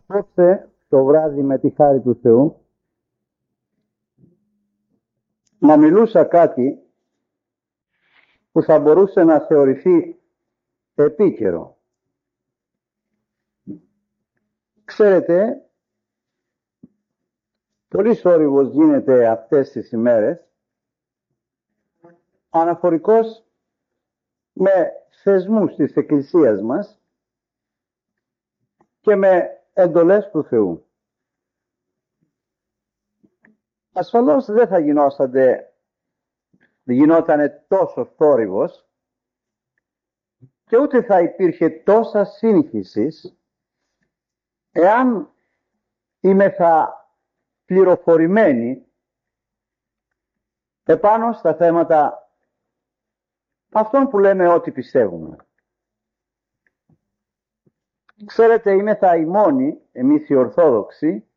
Απόψε το βράδυ με τη χάρη του Θεού να μιλούσα κάτι που θα μπορούσε να θεωρηθεί επίκαιρο. Ξέρετε, πολύ θόρυβος γίνεται αυτές τις ημέρες αναφορικώς με θεσμούς της Εκκλησίας μας και με εντολές του Θεού. Ασφαλώς δεν θα γινότανε τόσο θόρυβος και ούτε θα υπήρχε τόσα σύγχυση εάν είμεθα πληροφορημένοι επάνω στα θέματα αυτών που λέμε ότι πιστεύουμε. Ξέρετε, είμεθα οι μόνοι, εμείς οι Ορθόδοξοι,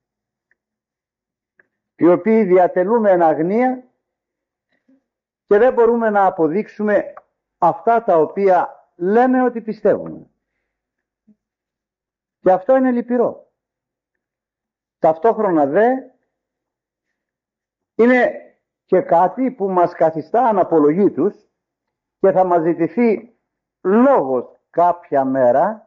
οι οποίοι διατελούμε εν αγνία και δεν μπορούμε να αποδείξουμε αυτά τα οποία λέμε ότι πιστεύουμε. Και αυτό είναι λυπηρό. Ταυτόχρονα δε είναι και κάτι που μας καθιστά αναπολογήτους και θα μας ζητηθεί λόγος κάποια μέρα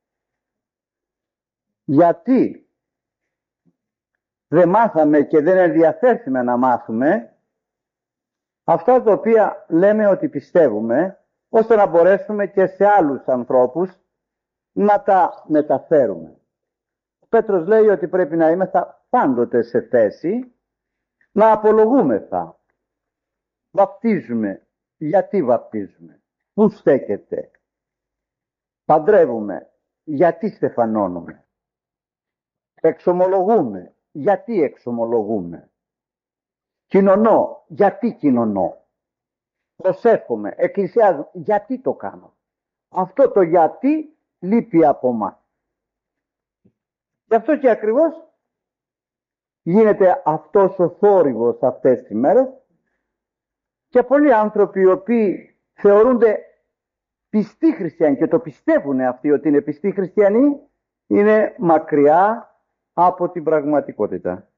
γιατί δεν μάθαμε και δεν ενδιαφέρθημε να μάθουμε αυτά τα οποία λέμε ότι πιστεύουμε, ώστε να μπορέσουμε και σε άλλους ανθρώπους να τα μεταφέρουμε. Ο Πέτρος λέει ότι πρέπει να είμαστε πάντοτε σε θέση να απολογούμεθα. Βαπτίζουμε. Γιατί βαπτίζουμε? Πού στέκεται? Παντρεύουμε. Γιατί στεφανώνουμε? Εξομολογούμε. Γιατί εξομολογούμε? Κοινωνώ. Γιατί κοινωνώ? Προσεύχομαι. Εκκλησιάζω. Γιατί το κάνω? Αυτό το γιατί λείπει από μας. Γι' αυτό και ακριβώς γίνεται αυτός ο θόρυβος αυτές τις μέρες και πολλοί άνθρωποι οι οποίοι θεωρούνται πιστοί χριστιανοί και το πιστεύουν αυτοί ότι είναι πιστοί χριστιανοί είναι μακριά από την πραγματικότητα.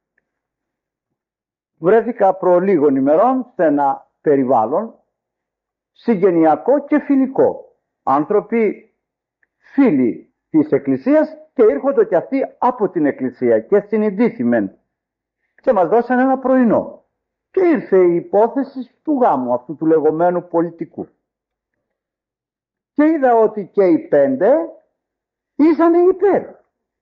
Βρέθηκα προ λίγων ημερών σε ένα περιβάλλον συγγενειακό και φιλικό. Άνθρωποι φίλοι της Εκκλησίας και ήρχονται και αυτοί από την Εκκλησία και συνειδήθημεν και μας δώσαν ένα πρωινό. Και ήρθε η υπόθεση του γάμου αυτού του λεγόμενου πολιτικού. Και είδα ότι και οι 5 ήσαν υπέρ.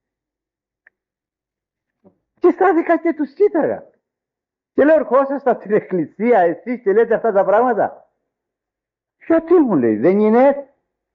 Και στάθηκα και τους κοίταγα. Και λέω, ερχόσαστε από την Εκκλησία εσείς και λέτε αυτά τα πράγματα? Γιατί, μου λέει, δεν είναι έτσι?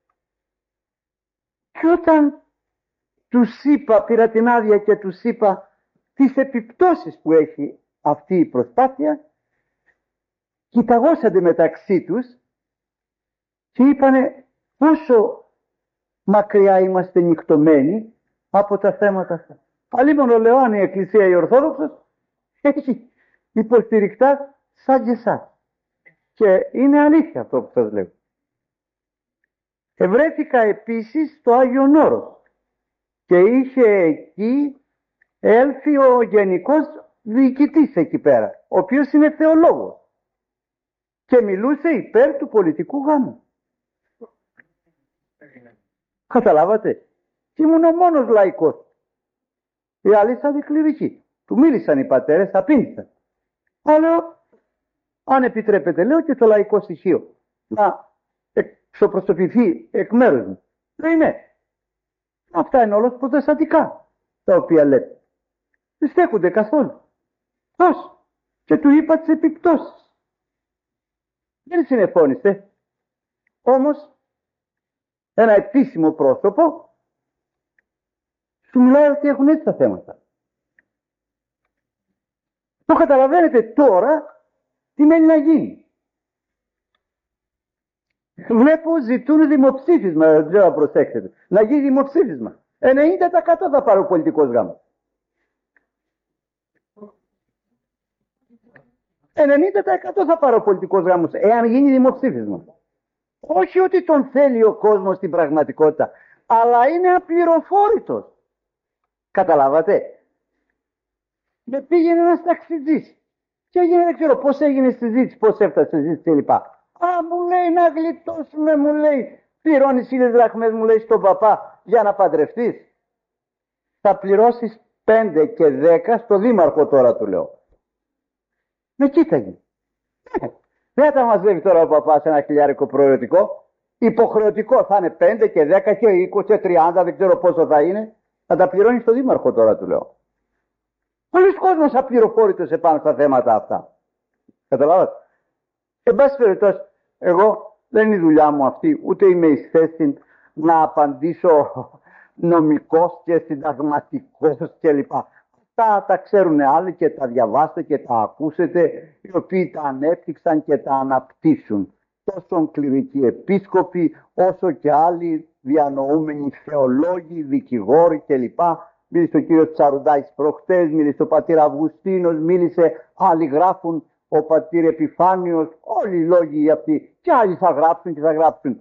Και όταν τους είπα, πήρα την άδεια και τους είπα τις επιπτώσεις που έχει αυτή η προσπάθεια, κοιταγώσατε μεταξύ τους και είπανε πόσο μακριά είμαστε νυχτωμένοι από τα θέματα αυτά. Αλλήμον λέω, αν η Εκκλησία η Ορθόδοξος έχει υποστηρικτά σαν και εσάς. Και είναι αλήθεια αυτό που σας λέω. Ευρέθηκα επίσης στο Άγιον Όρος και είχε εκεί έλθει ο γενικός διοικητής εκεί πέρα, ο οποίος είναι θεολόγος και μιλούσε υπέρ του πολιτικού γάμου. Καταλάβατε? Και ήμουν ο μόνος λαϊκός. Οι άλλοι σαν δικληρικοί. Του μίλησαν οι πατέρες, απήντησαν. Αλλά αν επιτρέπετε, λέω, και το λαϊκό στοιχείο να εξωπροσωπηθεί εκ μέρους μου. Λέει ναι. Αυτά είναι όλος προτεσταντικά τα οποία λέτε. Δεν στέκονται καθόλου. Πώς? Και του είπα τις επιπτώσεις. Δεν συνεφώνησε. Όμως ένα επίσημο πρόσωπο σου μιλάει ότι έχουν έτσι τα θέματα. Το καταλαβαίνετε τώρα τι μένει να γίνει. Βλέπω ζητούν δημοψήφισμα, δεν ξέρω να προσέξετε. Να γίνει δημοψήφισμα. 90% θα πάρει ο πολιτικός γάμος. 90% θα πάρει ο πολιτικός γάμος, εάν γίνει δημοψήφισμα. Όχι ότι τον θέλει ο κόσμος στην πραγματικότητα, αλλά είναι απληροφόρητος. Καταλάβατε. Με πήγαινε ένας ταξιτζής και έγινε, δεν ξέρω πώς έγινε η συζήτηση, πώς έφτασε η συζήτηση κλπ. Α, μου λέει να γλιτώσουμε, μου λέει, πληρώνεις 1.000 δραχμές, μου λέει, στον παπά για να παντρευτείς. Θα πληρώσεις 5 και 10 στο δήμαρχο τώρα, του λέω. Με κοίταγε. Δεν θα μαζεύει τώρα ο παπάς ένα χιλιάρικο προαιρετικό. Υποχρεωτικό θα είναι 5 και 10 και 20 και 30, δεν ξέρω πόσο θα είναι. Θα τα πληρώνει στο δήμαρχο τώρα, του λέω. Πολλοί κόσμος απληροφόρητος επάνω στα θέματα αυτά. Καταλάβατε. Εν πάση περιπτώσει, εγώ δεν είναι η δουλειά μου αυτή, ούτε είμαι εις θέση να απαντήσω νομικός και συνταγματικός κλπ. Αυτά τα ξέρουν άλλοι και τα διαβάστε και τα ακούσετε, οι οποίοι τα ανέπτυξαν και τα αναπτύσσουν. Τόσο κληρικοί επίσκοποι, όσο και άλλοι διανοούμενοι θεολόγοι, δικηγόροι κλπ. Μίλησε ο κύριος Τσαρουντάκης προχτές, μίλησε ο πατήρ Αυγουστίνος, μίλησε, άλλοι γράφουν, ο πατήρ Επιφάνιος, όλοι οι λόγοι αυτοί. Και άλλοι θα γράψουν και θα γράψουν.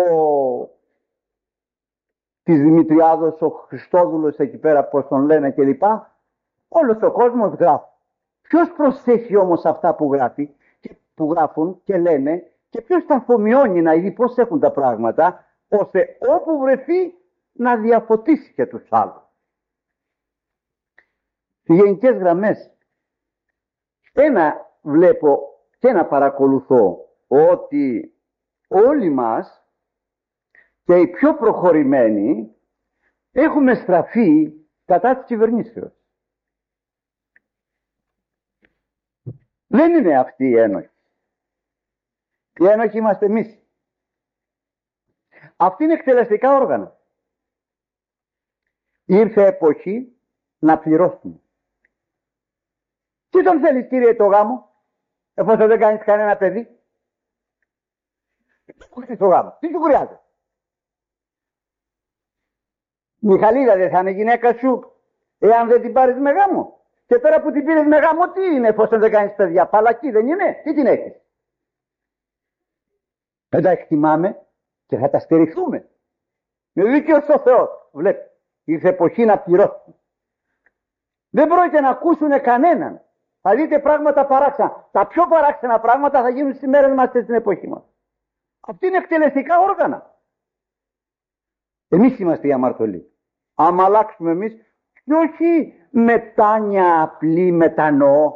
Της Δημητριάδος, ο Χριστόδουλος εκεί πέρα, πώς τον λένε κλπ. Όλος ο κόσμος γράφει. Ποιος προσέχει όμως αυτά που γράφει, και που γράφουν και λένε, και ποιος τα αφομοιώνει να δει πώς έχουν τα πράγματα, ώστε όπου βρεθεί να διαφωτίσει και τους άλλους. Σε γενικές γραμμές, ένα βλέπω και ένα παρακολουθώ, ότι όλοι μας και οι πιο προχωρημένοι έχουμε στραφεί κατά της κυβερνήσεως. Δεν είναι αυτή η ένοχη. Οι ένοχοι είμαστε εμείς. Αυτή είναι εκτελεστικά όργανα. Ήρθε εποχή να πληρώσουμε. Τι τον θέλεις, κύριε, το γάμο, εφόσον δεν κάνεις κανένα παιδί? Το γάμο. Τι σου χρειάζεται? Μιχαλίδα δεν θα είναι γυναίκα σου εάν δεν την πάρεις με γάμο? Και τώρα που την πήρες με γάμο, τι είναι εφόσον δεν κάνεις παιδιά? Παλακή δεν είναι? Τι την έχεις? Δεν τα εκτιμάμε και θα τα στηριχθούμε. Με δίκαιος ο Θεός. Βλέπει, ήρθε εποχή να πληρώσουμε. Δεν πρόκειται να ακούσουν κανέναν. Θα δείτε πράγματα παράξενα. Τα πιο παράξενα πράγματα θα γίνουν στις μέρες μας και στην εποχή μας. Αυτή είναι εκτελεστικά όργανα. Εμείς είμαστε οι αμαρτωλοί. Άμα αλλάξουμε εμείς, και όχι μετάνια απλή, μετανοώ,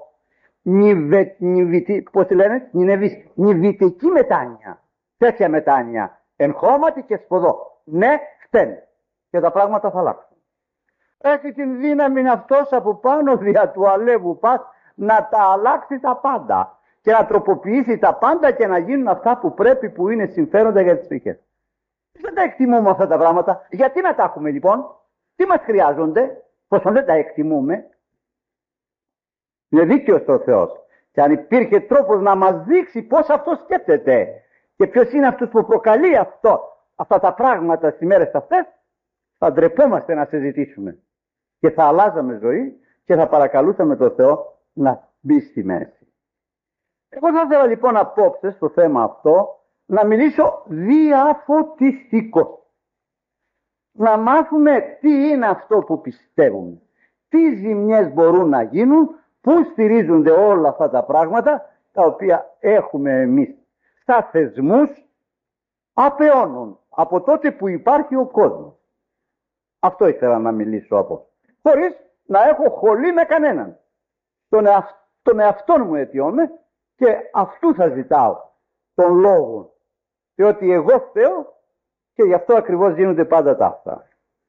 πώς λένε, νηβητική μετάνοια. Τέτοια μετάνοια, εν χρώματι και σποδό. Ναι, φταίνε. Και τα πράγματα θα αλλάξουν. Έχει την δύναμη αυτός από πάνω δια του αλεύου πας να τα αλλάξει τα πάντα και να τροποποιήσει τα πάντα και να γίνουν αυτά που πρέπει, που είναι συμφέροντα για τις ψυχές. Δεν τα εκτιμούμε αυτά τα πράγματα. Γιατί να τα έχουμε λοιπόν? Τι μας χρειάζονται? Πως δεν τα εκτιμούμε? Είναι δίκαιος ο Θεός. Και αν υπήρχε τρόπος να μας δείξει πώς αυτό σκέφτεται και ποιος είναι αυτός που προκαλεί αυτά τα πράγματα στις μέρες αυτές, θα ντρεπόμαστε να συζητήσουμε. Και θα αλλάζαμε ζωή και θα παρακαλούσαμε τον Θεό να μπει στη μέση. Εγώ θα ήθελα λοιπόν απόψε στο θέμα αυτό να μιλήσω διαφωτιστικό. Να μάθουμε τι είναι αυτό που πιστεύουμε. Τι ζημιές μπορούν να γίνουν, πού στηρίζονται όλα αυτά τα πράγματα τα οποία έχουμε εμείς στα θεσμούς απεώνων από τότε που υπάρχει ο κόσμος. Αυτό ήθελα να μιλήσω από. Χωρίς να έχω χολή με κανέναν. Τον εαυτόν μου αιτιώνω και αυτού θα ζητάω τον λόγο. Διότι εγώ φταίω και γι' αυτό ακριβώς γίνονται πάντα τα αυτά.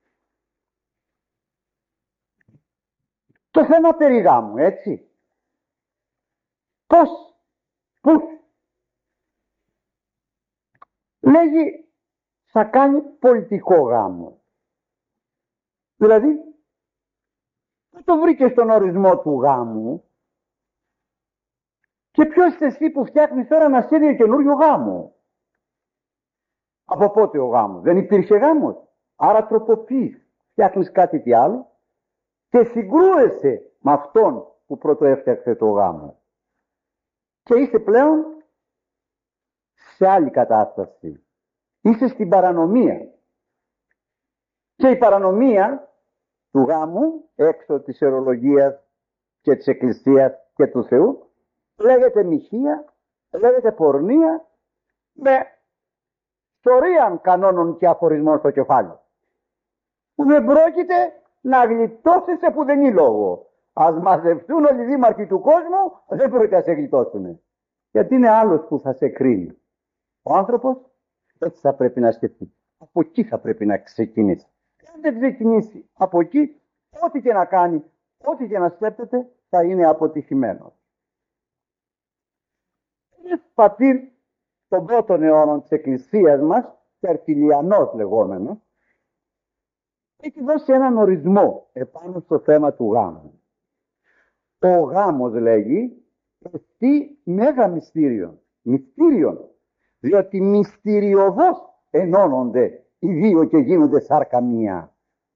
Το θέμα περί γάμου, έτσι. Πώς, πού. Λέγει θα κάνει πολιτικό γάμο. Δηλαδή, δεν το βρήκε στον ορισμό του γάμου. Και ποιος είσαι εσύ που φτιάχνεις τώρα ένα σχέδιο καινούριο γάμο? Από πότε ο γάμος? Δεν υπήρχε γάμος. Άρα τροποποιείς. Φτιάχνεις κάτι τι άλλο και συγκρούεσαι με αυτόν που πρώτο έφτιαξε το γάμο. Και είσαι πλέον σε άλλη κατάσταση. Είσαι στην παρανομία. Και η παρανομία του γάμου, έξω της ορολογίας και της Εκκλησίας και του Θεού, λέγεται μοιχεία, λέγεται πορνεία, με σωρίαν κανόνων και αφορισμών στο κεφάλι. Που δεν πρόκειται να γλιτώσει σε πουδενή λόγο. Ας μαζευτούν όλοι οι δήμαρχοι του κόσμου, δεν πρόκειται να σε γλιτώσουν. Γιατί είναι άλλος που θα σε κρίνει. Ο άνθρωπος έτσι θα πρέπει να σκεφτεί. Από εκεί θα πρέπει να ξεκινήσει. Αν δεν ξεκινήσει από εκεί, ό,τι και να κάνει, ό,τι και να σκέπτεται, θα είναι αποτυχημένο. Είναι πατήρ των πρώτων αιώνων της Εκκλησίας μας, Τερτιλιανός λεγόμενος, έχει δώσει έναν ορισμό επάνω στο θέμα του γάμου. Ο γάμος, λέγει, εστί μέγα μυστήριον. Μυστήριον, διότι μυστηριωδώς ενώνονται οι δύο και γίνονται σάρκα μία.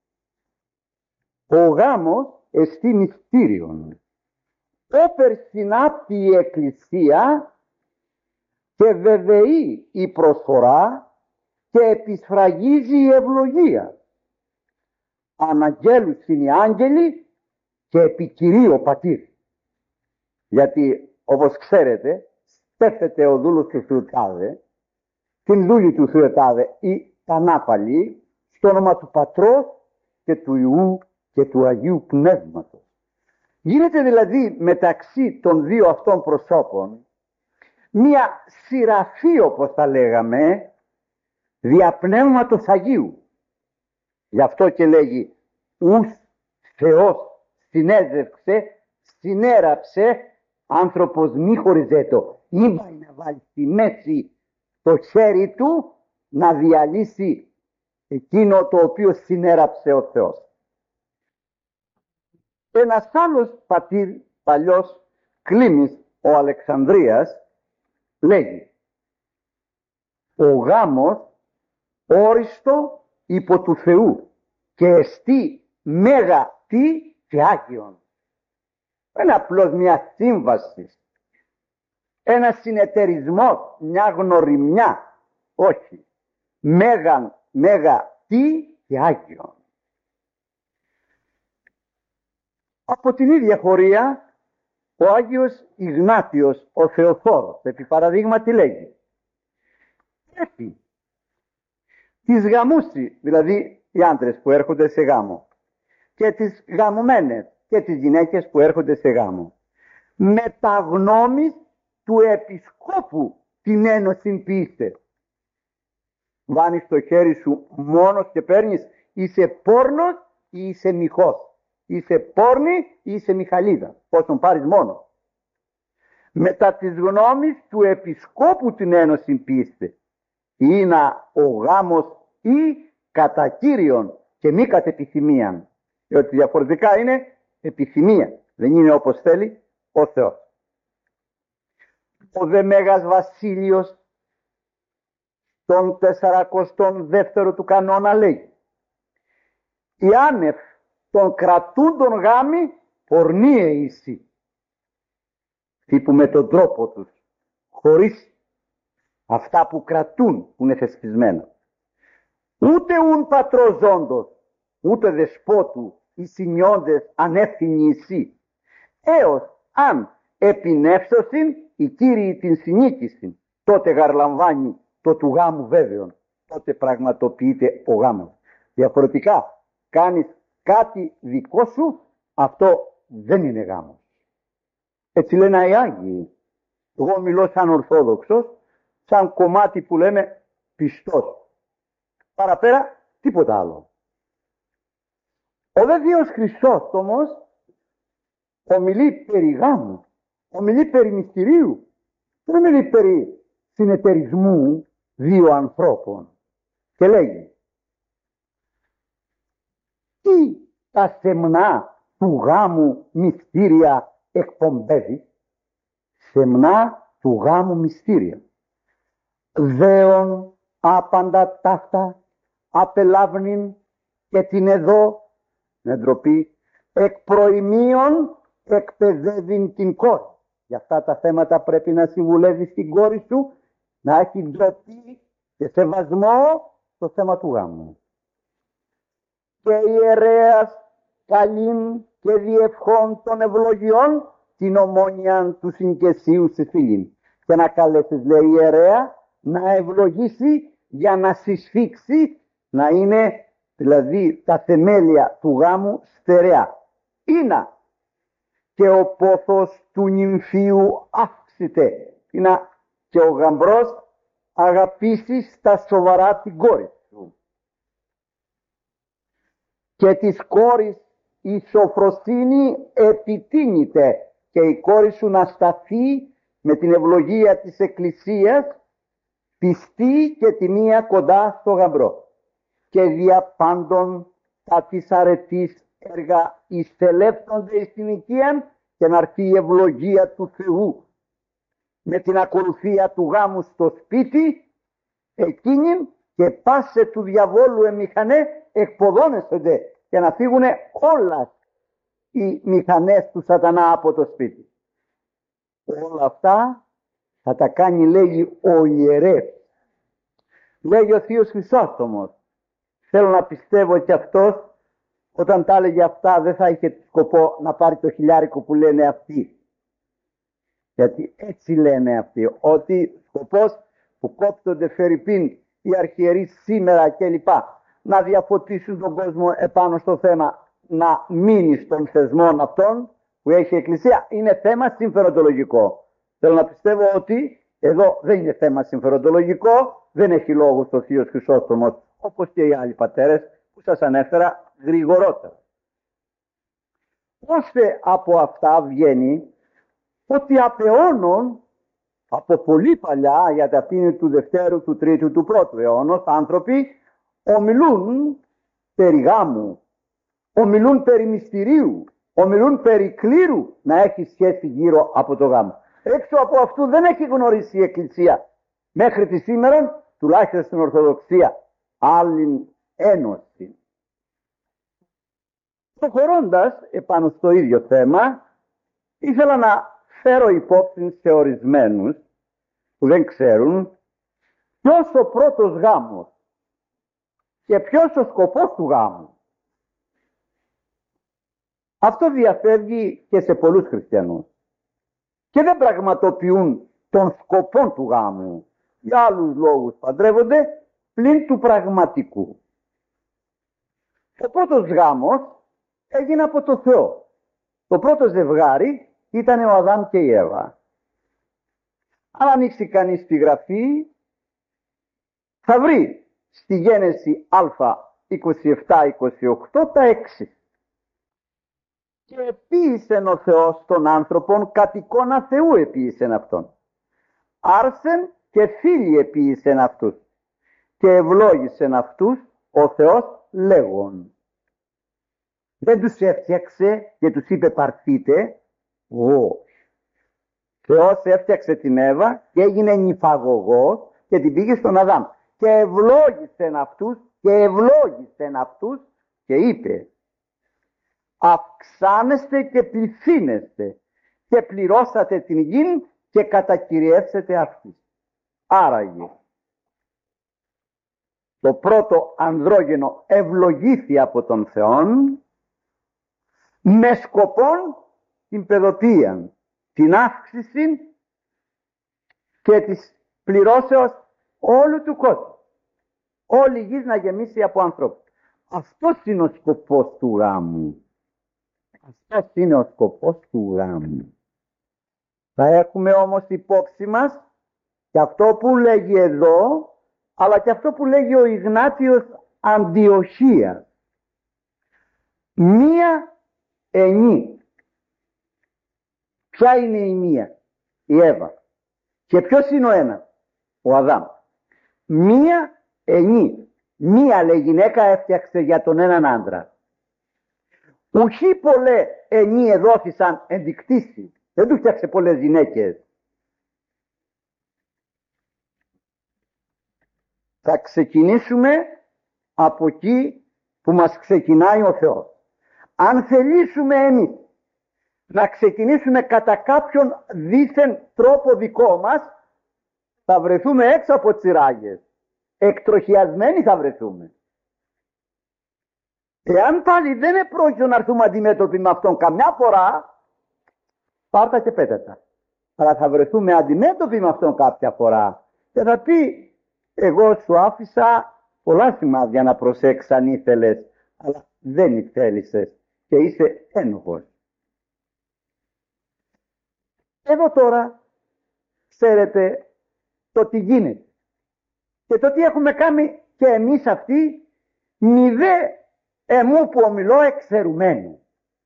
Ο γάμος εστί μυστήριον. Όπερ συνάπτει η Εκκλησία και βεβαιεί η προσφορά και επισφραγίζει η ευλογία. Αναγγέλους είναι οι άγγελοι και επικυρεί ο πατήρ. Γιατί όπως ξέρετε, στέφεται ο δούλος του Θεοτάδε, την δούλη του Θεοτάδε ή Πανάπαλη, στο όνομα του Πατρός και του Υιού και του Αγίου Πνεύματος. Γίνεται δηλαδή μεταξύ των δύο αυτών προσώπων μία σειραφή, όπως τα λέγαμε, δια Πνεύματος Αγίου. Γι' αυτό και λέγει ους Θεός συνέραψε, άνθρωπος μη χωριζέτο. Μην πάει να βάλει στη μέση το χέρι του να διαλύσει εκείνο το οποίο συνέραψε ο Θεός. Ένας άλλος πατήρ παλιός, Κλήμης ο Αλεξανδρίας, λέγει ο γάμος όριστο υπό του Θεού και εστί μέγα τι και Άγιον. Δεν είναι απλώς μια σύμβαση, ένα συνεταιρισμό, μια γνωριμιά. Όχι. Μέγα τι και Άγιον. Από την ίδια χωρία ο Άγιος Ιγνάτιος ο Θεοφόρος επί παραδείγματι λέγει πρέπει τις γαμούσι, δηλαδή οι άντρες που έρχονται σε γάμο και τις γαμωμένες και τις γυναίκες που έρχονται σε γάμο με τα γνώμης του επισκόπου την ένωση ποιήστε. Βάνεις το χέρι σου μόνος και παίρνεις, είσαι πόρνος ή είσαι μυχός. Είσαι πόρνη ή είσαι μιχαλίδα. Πώς τον πάρεις μόνο. Μετά της γνώμης του επισκόπου την ένωση ποιήστε. Είναι ο γάμος ή κατά Κύριον και μη κατ' επιθυμίαν. Διότι διαφορετικά είναι επιθυμία. Δεν είναι όπως θέλει ο Θεός. Ο δε Μέγας Βασίλειος τον 42ο του κανόνα λέει η άνευ των κρατούντων γάμοι πορνίε ήσι. Τι που με τον τρόπο τους, χωρίς αυτά που κρατούν, που είναι θεσπισμένα. Ούτε ουν πατροζώντος, ούτε δεσπότου, οι συνιόντες ανεύθυνοι εσύ. Έως αν επινεύσωσιν οι κύριοι την συνήκησιν, τότε γαρλαμβάνει το του γάμου βέβαιον. Τότε πραγματοποιείται ο γάμος. Διαφορετικά κάνεις κάτι δικό σου, αυτό δεν είναι γάμος. Έτσι λένε οι Άγιοι. Εγώ μιλώ σαν Ορθόδοξος, σαν κομμάτι που λέμε πιστός. Παραπέρα τίποτα άλλο. Ο δε Δίος Χρυσόστομος ομιλεί περί γάμου, ομιλεί περί μυστηρίου, δεν ομιλεί περί συνεταιρισμού δύο ανθρώπων. Και λέγει τι τα σεμνά του γάμου μυστήρια εκπομπεύει. Σεμνά του γάμου μυστήρια. Δέον άπαντα ταύτα απελάβνην και την εδώ με ντροπή εκ προημίων εκπαιδεύειν την κόρη. Για αυτά τα θέματα πρέπει να συμβουλεύεις την κόρη σου να έχει ντροπή και σεβασμό στο θέμα του γάμου. Και ιερέας καλήν και διευχών των ευλογιών την ομόνια του συγκεσίου στη φίλην. Και να καλέσεις, λέει, ιερέα να ευλογήσει για να συσφίξει, να είναι δηλαδή τα θεμέλια του γάμου στερεά. Είναι και ο πόθος του νυμφίου αύξηται. Είναι και ο γαμπρός αγαπήσει στα σοβαρά την κόρη σου. Και της κόρης η σοφροσύνη επιτείνεται και η κόρη σου να σταθεί με την ευλογία της Εκκλησίας πιστή και τιμία κοντά στο γαμπρό. Και δια πάντων τα της αρετής έργα εισελεύσονται στην οικία και να έρθει η ευλογία του Θεού με την ακολουθία του γάμου στο σπίτι εκείνην και πάσε του διαβόλου εμηχανέ εκποδώνεσονται και να φύγουν όλα οι μηχανές του σατανά από το σπίτι. Όλα αυτά θα τα κάνει, λέγει, ο ιερεύς. Λέγει ο Θείος Χρυσόστομος. Θέλω να πιστεύω και αυτός όταν τα έλεγε αυτά δεν θα είχε σκοπό να πάρει το χιλιάρικο που λένε αυτοί. Γιατί έτσι λένε αυτοί, ότι σκοπός που κόπτονται φερειπίν οι αρχιερείς σήμερα κλπ. Να διαφωτίσουν τον κόσμο επάνω στο θέμα, να μείνει στον θεσμό αυτών που έχει η Εκκλησία, είναι θέμα συμφεροντολογικό. Θέλω να πιστεύω ότι εδώ δεν είναι θέμα συμφεροντολογικό, δεν έχει λόγο ο Θείος Χρυσόστομος, όπως και οι άλλοι πατέρες που σας ανέφερα γρηγορότερα. Ώστε από αυτά βγαίνει ότι απ' αιώνων, από πολύ παλιά, γιατί αυτή είναι του δευτέρου, του τρίτου, του πρώτου αιώνος, άνθρωποι ομιλούν περί γάμου, ομιλούν περί μυστηρίου, ομιλούν περί κλήρου να έχει σχέση γύρω από το γάμο. Έξω από αυτού δεν έχει γνωρίσει η Εκκλησία μέχρι τη σήμερα, τουλάχιστον στην Ορθοδοξία, άλλη ένωση. Προχωρώντας επάνω στο ίδιο θέμα, ήθελα να φέρω υπόψη σε ορισμένους που δεν ξέρουν ποιος ο πρώτος γάμος και ποιος ο σκοπός του γάμου. Αυτό διαφεύγει και σε πολλούς χριστιανούς και δεν πραγματοποιούν τον σκοπό του γάμου. Για άλλους λόγους παντρεύονται πλην του πραγματικού. Ο πρώτος γάμος έγινε από το Θεό. Το πρώτο ζευγάρι ήταν ο Αδάμ και η Εύα. Αν ανοίξει κανείς τη γραφή θα βρει στη Γένεση Α27-28 τα έξι. Και επίησεν ο Θεός τον άνθρωπον κατ' εικόνα Θεού επίησεν αυτόν. Άρσεν και φίλοι επίησεν αυτούς. Και ευλόγησεν αυτούς ο Θεός λέγον. Δεν τους έφτιαξε και τους είπε πάρθείτε. Όχι. Θεός έφτιαξε την Εύα και έγινε νυφαγωγός και την πήγε στον Αδάμ. Και ευλόγησεν αυτούς και είπε αυξάνεστε και πληθύνεστε και πληρώσατε την γη και κατακυριεύσετε αυτή. Άραγε το πρώτο ανδρόγενο ευλογήθη από τον Θεόν με σκοπόν την παιδοτεία, την αύξηση και της πληρώσεως όλου του κόσμου. Όλη η γη να γεμίσει από ανθρώπους. Αυτός είναι ο σκοπός του γάμου. Αυτός είναι ο σκοπός του γάμου. Θα έχουμε όμως υπόψη μας και αυτό που λέγει εδώ, αλλά και αυτό που λέγει ο Ιγνάτιος Αντιοχίας. Μία ενή. Ποια είναι η μία? Η Εύα. Και ποιος είναι ο ένας? Ο Αδάμ. Μία ενή. Μία, λέει, γυναίκα έφτιαξε για τον έναν άντρα. Ουχή πολλέ ενή εδόθησαν ενδικτήσει. Δεν του φτιάξε πολλές γυναίκες. Θα ξεκινήσουμε από εκεί που μας ξεκινάει ο Θεός. Αν θελήσουμε εμείς να ξεκινήσουμε κατά κάποιον δίθεν τρόπο δικό μας, θα βρεθούμε έξω από τις ράγες. Εκτροχιασμένοι θα βρεθούμε. Εάν πάλι δεν επρόκειτο να έρθουμε αντιμέτωποι με αυτόν καμιά φορά, πάρτα και πέτατα. Αλλά θα βρεθούμε αντιμέτωποι με αυτόν κάποια φορά και θα πει, εγώ σου άφησα πολλά σημάδια να προσέξεις αν ήθελες, αλλά δεν ήθελες και είσαι ένοχος. Εδώ τώρα ξέρετε το τι γίνεται και το τι έχουμε κάνει και εμείς αυτοί, μηδέ εμού που ομιλώ εξαιρουμένου.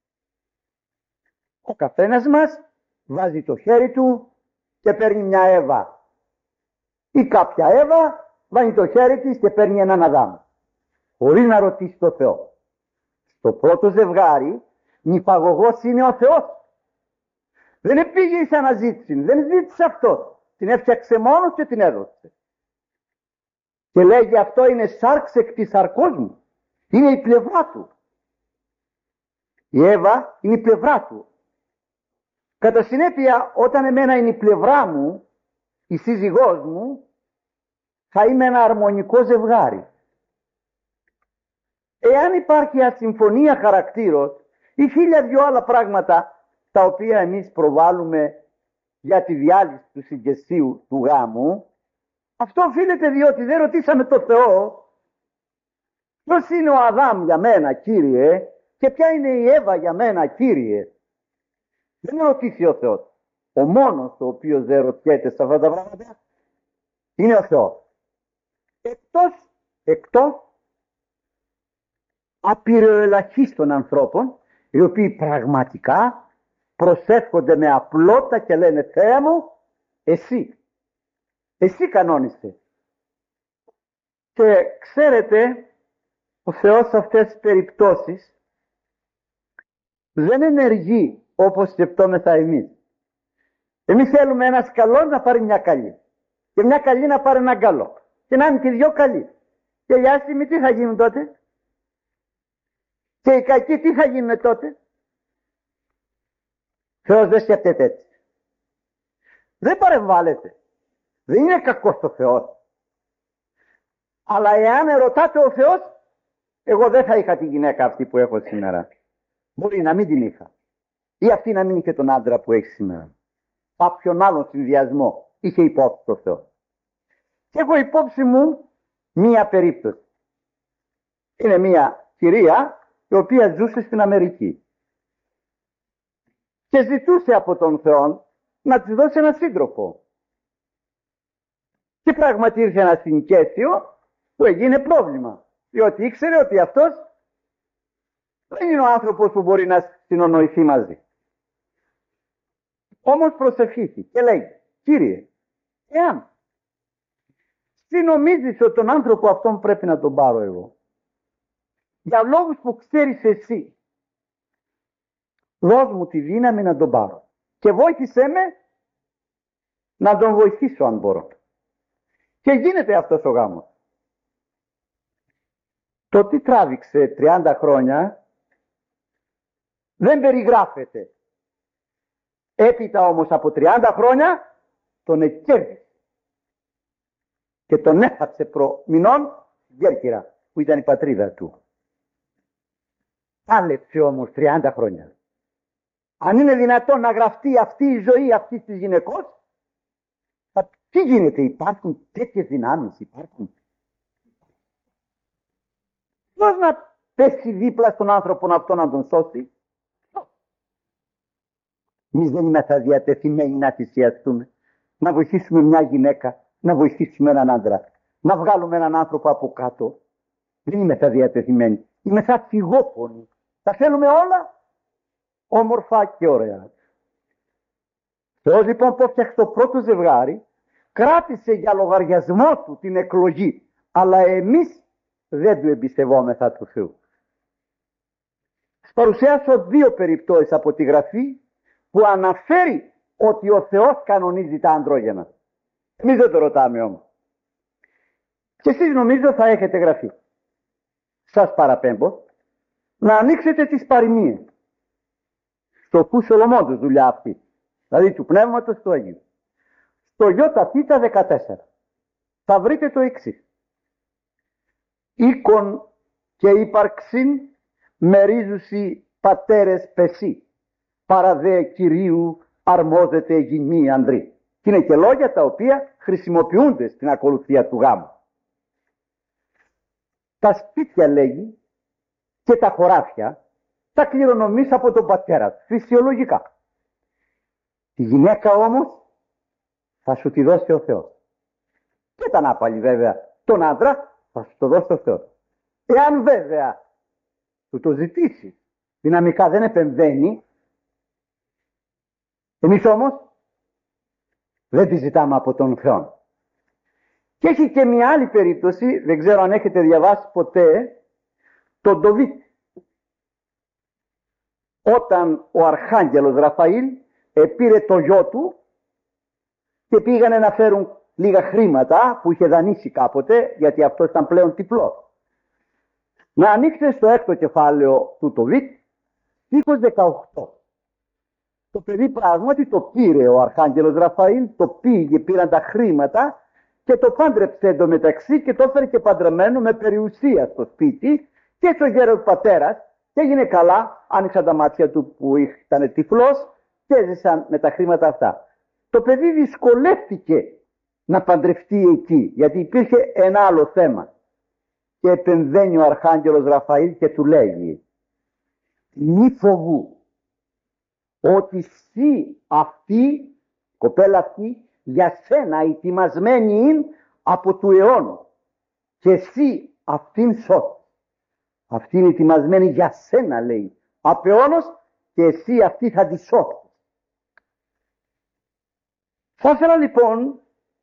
Ο καθένας μας βάζει το χέρι του και παίρνει μια Εύα. Ή κάποια Εύα βάζει το χέρι της και παίρνει έναν Αδάμ. Χωρίς να ρωτήσει το Θεό. Στο πρώτο ζευγάρι νυφαγωγός είναι ο Θεός. Δεν πήγε εις αναζήτηση, δεν ζήτησε αυτό. Την έφτιαξε μόνος και την έδωσε. Και λέγει αυτό είναι σάρξ εκ της σαρκός μου. Είναι η πλευρά του. Η Εύα είναι η πλευρά του. Κατά συνέπεια, όταν εμένα είναι η πλευρά μου, η σύζυγός μου, θα είμαι ένα αρμονικό ζευγάρι. Εάν υπάρχει ασυμφωνία χαρακτήρος ή χίλια δυο άλλα πράγματα τα οποία εμείς προβάλλουμε για τη διάλυση του συγγεσίου του γάμου, αυτό οφείλεται διότι δεν ρωτήσαμε το Θεό ποιος είναι ο Αδάμ για μένα Κύριε και ποια είναι η Εύα για μένα Κύριε. Δεν ρωτήσει ο Θεός. Ο μόνος ο οποίος δεν ρωτιέται σε αυτά τα πράγματα είναι ο Θεός. Εκτός απειροελαχίστων ανθρώπων οι οποίοι πραγματικά προσεύχονται με απλότητα και λένε Θεέ μου, εσύ κανόνισε. Και ξέρετε, ο Θεός σε αυτές τις περιπτώσεις δεν ενεργεί όπως σκεπτόμεθα εμείς. Εμείς θέλουμε ένας καλός να πάρει μια καλή και μια καλή να πάρει ένα καλό και να είναι και δυο καλοί. Και οι άσχημοι τι θα γίνουν τότε? Και οι κακοί τι θα γίνουν τότε? Θεός δεν σκέφτεται έτσι. Δεν παρεμβάλλεται. Δεν είναι κακός ο Θεός. Αλλά εάν ερωτάτε ο Θεός, εγώ δεν θα είχα τη γυναίκα αυτή που έχω σήμερα. Μπορεί να μην την είχα. Ή αυτή να μην είχε τον άντρα που έχει σήμερα. Κάποιον άλλον συνδυασμό είχε υπόψη το Θεό. Και έχω υπόψη μου μία περίπτωση. Είναι μία κυρία η οποία ζούσε στην Αμερική. Και ζητούσε από τον Θεό να της δώσει ένα σύντροφο. Και πράγματι ήρθε ένα συνοικέσιο που έγινε πρόβλημα. Διότι ήξερε ότι αυτός δεν είναι ο άνθρωπος που μπορεί να συνονοηθεί μαζί. Όμως προσευχήθη και λέει, Κύριε, εάν νομίζεις ότι τον άνθρωπο αυτόν πρέπει να τον πάρω εγώ, για λόγους που ξέρεις εσύ, δώσ' μου τη δύναμη να τον πάρω και βοήθησέ με να τον βοηθήσω αν μπορώ. Και γίνεται αυτός ο γάμος. Το τι τράβηξε 30 χρόνια δεν περιγράφεται. Έπειτα όμως από 30 χρόνια τον εκέρδισε και τον έφαψε προμηνών Κέρκυρα που ήταν η πατρίδα του. Πάλεψε όμως 30 χρόνια. Αν είναι δυνατόν να γραφτεί αυτή η ζωή αυτής της γυναικός, τι γίνεται, υπάρχουν τέτοιες δυνάμεις, υπάρχουν. Πώς να πέσει δίπλα στον άνθρωπο αυτό να τον σώσει? Εμείς δεν είμαστε διατεθειμένοι να θυσιαστούμε, να βοηθήσουμε μια γυναίκα, να βοηθήσουμε έναν άντρα, να βγάλουμε έναν άνθρωπο από κάτω. Δεν είμαστε διατεθειμένοι, είμαστε φυγόπονοι. Τα θέλουμε όλα όμορφα και ωραία. Θεός λοιπόν που έφτιαξε το πρώτο ζευγάρι, κράτησε για λογαριασμό του την εκλογή, αλλά εμείς δεν του εμπιστευόμεθα του Θεού. Θα παρουσιάσω δύο περιπτώσεις από τη Γραφή που αναφέρει ότι ο Θεός κανονίζει τα αντρόγενα. Εμείς δεν το ρωτάμε όμως. Και εσείς νομίζω θα έχετε γραφεί. Σας παραπέμπω να ανοίξετε τις παροιμίες. Στο Κου Σολομόντος δουλειά αυτή. Δηλαδή του Πνεύματος του Αγίου. Στο Ιώτα 14. Θα βρείτε το εξής. Οίκον και ύπαρξην μερίζουσι πατέρες πεσί, παραδέ Κυρίου αρμόζεται γυνή ανδρή. Και είναι και λόγια τα οποία χρησιμοποιούνται στην ακολουθία του γάμου. Τα σπίτια, λέγει, και τα χωράφια τα κληρονομείς από τον πατέρα, φυσιολογικά. Τη γυναίκα όμως θα σου τη δώσει ο Θεός. Και τα νάπαλη βέβαια, τον άντρα θα σου το δώσει ο Θεός. Εάν βέβαια του το ζητήσει, δυναμικά δεν επεμβαίνει, εμείς όμως δεν τη ζητάμε από τον Θεό. Και έχει και μια άλλη περίπτωση, δεν ξέρω αν έχετε διαβάσει ποτέ, τον Ντοβίτ. Όταν ο Αρχάγγελος Ραφαήλ πήρε το γιο του και πήγανε να φέρουν λίγα χρήματα που είχε δανείσει κάποτε, γιατί αυτό ήταν πλέον τυφλός. Να ανοίξετε στο έκτο κεφάλαιο του Ντοβίτ, στίχος 18. Το παιδί πράγματι το πήρε ο Αρχάγγελος Ραφαήλ, το πήγε, πήραν τα χρήματα και το πάντρεψε εντωμεταξύ και το έφερε και παντρεμένο με περιουσία στο σπίτι και έτσι ο γέρος πατέρας και έγινε καλά, άνοιξαν τα μάτια του που ήταν τυφλός και έζησαν με τα χρήματα αυτά. Το παιδί δυσκολεύτηκε να παντρευτεί εκεί, γιατί υπήρχε ένα άλλο θέμα. Και επεμβαίνει ο Αρχάγγελος Ραφαήλ και του λέγει: μη φοβού, ότι εσύ αυτή, κοπέλα αυτή, για σένα ετοιμασμένη είναι από του αιώνα και εσύ αυτήν σώθη. Αυτή είναι ετοιμασμένη για σένα, λέει, από αιώνος, και εσύ αυτή θα τη σώθει. Θα ήθελα λοιπόν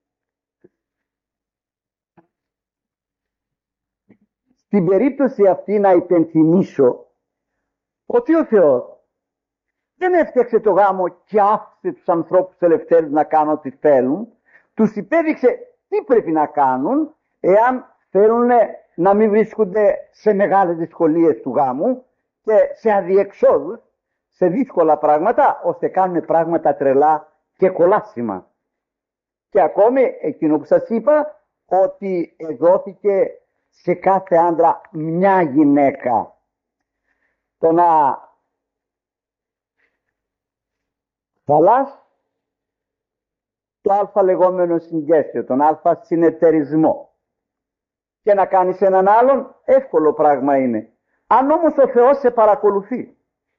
στην περίπτωση αυτή να υπενθυμίσω ότι ο Θεός δεν έφτιαξε το γάμο και άφησε τους ανθρώπους ελευθέρους να κάνουν ό,τι θέλουν. Τους υπέδειξε τι πρέπει να κάνουν εάν θέλουν να μην βρίσκονται σε μεγάλες δυσκολίες του γάμου και σε αδιεξόδους, σε δύσκολα πράγματα, ώστε κάνουν πράγματα τρελά και κολάσιμα. Και ακόμη εκείνο που σας είπα, ότι δόθηκε σε κάθε άντρα μια γυναίκα. Το να χαλάς το α λεγόμενο συγγέσιο, τον α συνεταιρισμό, και να κάνεις έναν άλλον, εύκολο πράγμα είναι. Αν όμως ο Θεός σε παρακολουθεί,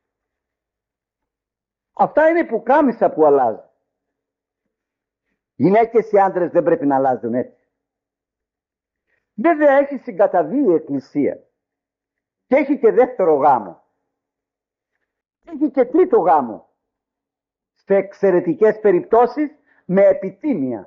αυτά είναι που κάμισα που αλλάζει. Γυναίκες και άντρες δεν πρέπει να αλλάζουν έτσι. Βέβαια έχει συγκαταβεί η Εκκλησία και έχει και δεύτερο γάμο. Έχει και τρίτο γάμο. Σε εξαιρετικές περιπτώσεις με επιτίμια.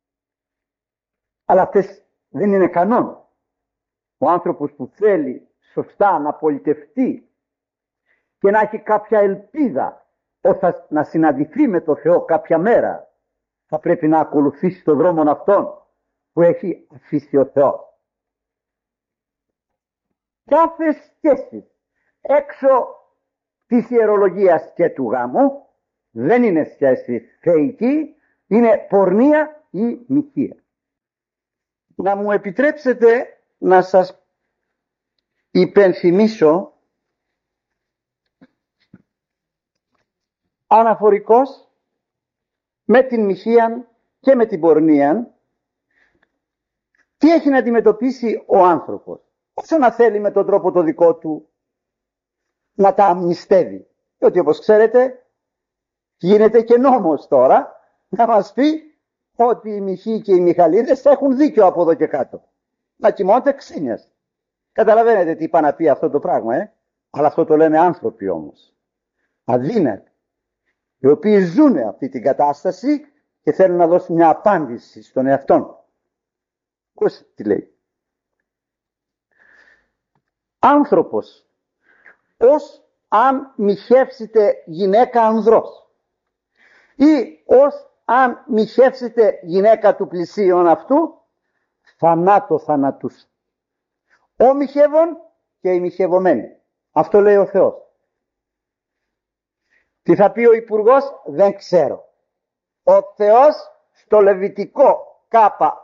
Αλλά αυτές δεν είναι κανόνα. Ο άνθρωπος που θέλει σωστά να πολιτευτεί και να έχει κάποια ελπίδα όταν να συναντηθεί με το Θεό κάποια μέρα, θα πρέπει να ακολουθήσει τον δρόμο αυτόν που έχει αφήσει ο Θεός. Κάθε σχέση έξω της ιερολογίας και του γάμου δεν είναι σχέση θεϊκή, είναι πορνεία ή μοιχεία. Να μου επιτρέψετε να σας υπενθυμίσω αναφορικώς με την μοιχεία και με την πορνεία τι έχει να αντιμετωπίσει ο άνθρωπος, όσο να θέλει με τον τρόπο το δικό του να τα αμνηστεύει. Διότι όπως ξέρετε γίνεται και νόμος τώρα να μας πει ότι οι μοιχοί και οι μιχαλίδες έχουν δίκιο από εδώ και κάτω. Να κοιμώνται ξύνιας. Καταλαβαίνετε τι είπα να πει αυτό το πράγμα, Αλλά αυτό το λένε άνθρωποι όμως. Αδύνατοι. Οι οποίοι ζουν αυτή την κατάσταση και θέλουν να δώσουν μια απάντηση στον εαυτόν. Ακούστε τι λέει. Άνθρωπος, ως αν μοιχεύσετε γυναίκα ανδρός ή ως αν μοιχεύσετε γυναίκα του πλησίον αυτού, θανάτω θανατούς. Ο μοιχεύων και οι μοιχευομένοι. Αυτό λέει ο Θεός. Τι θα πει ο Υπουργός δεν ξέρω. Ο Θεός στο Λεβιτικό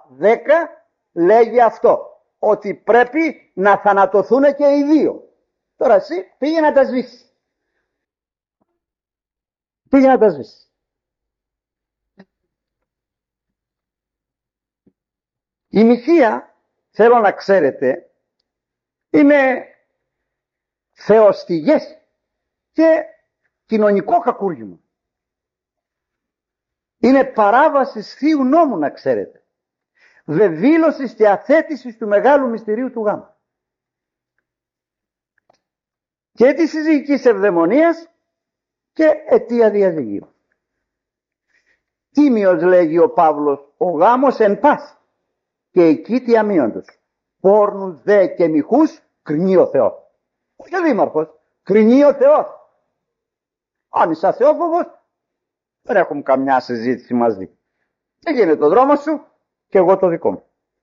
K10 λέγει αυτό, ότι πρέπει να θανατωθούν και οι δύο. Τώρα εσύ πήγε να τα σβήσει. Πήγε να τα σβήσει. Η μοιχεία, θέλω να ξέρετε, είναι θεοστιγές και κοινωνικό κακούργημα. Είναι παράβαση θείου νόμου, να ξέρετε. Βεβήλωσης και αθέτησης του μεγάλου μυστηρίου του γάμου. Και της συζυγικής ευδαιμονίας και αιτία διαζυγίου. Τίμιος, λέγει ο Παύλος, ο γάμος εν πάση και εκεί τι αμείοντος. Πόρνους δε και μοιχούς κρινεί ο Θεός. Όχι ο δήμαρχος, κρινεί ο Θεός. Αν είσαι αθεόφοβος, δεν έχουμε καμιά συζήτηση μαζί. Έγινε το δρόμο σου και εγώ το δικό μου.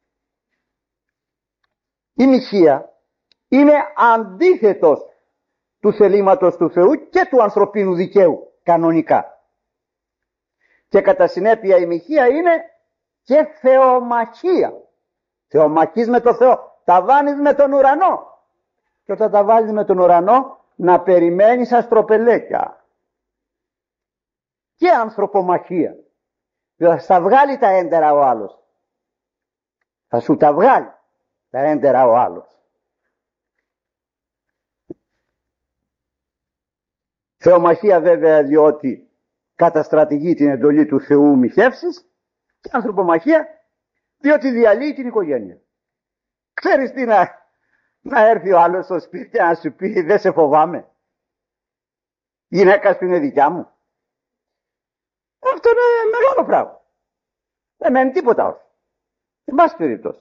Η μοιχεία είναι αντίθετος του θελήματος του Θεού και του ανθρωπίνου δικαίου κανονικά. Και κατά συνέπεια η μοιχεία είναι και θεομαχία. Θεομαχείς με το Θεό. Τα βάνεις με τον ουρανό. Και όταν τα βάζεις με τον ουρανό, να περιμένεις αστροπελέκια. Και ανθρωπομαχία. Θα στα βγάλει τα έντερα ο άλλος. Θα σου τα βγάλει τα έντερα ο άλλος. Θεομαχία βέβαια, διότι καταστρατηγεί την εντολή του Θεού μοιχεύσεις, και ανθρωπομαχία διότι διαλύει την οικογένεια. Ξέρεις τι να έρθει ο άλλος στο σπίτι και να σου πει δεν σε φοβάμαι. Η γυναίκα σου είναι δικιά μου. Αυτό είναι μεγάλο πράγμα. Δεν μένει τίποτα όχι. Εν πάση περιπτώσει.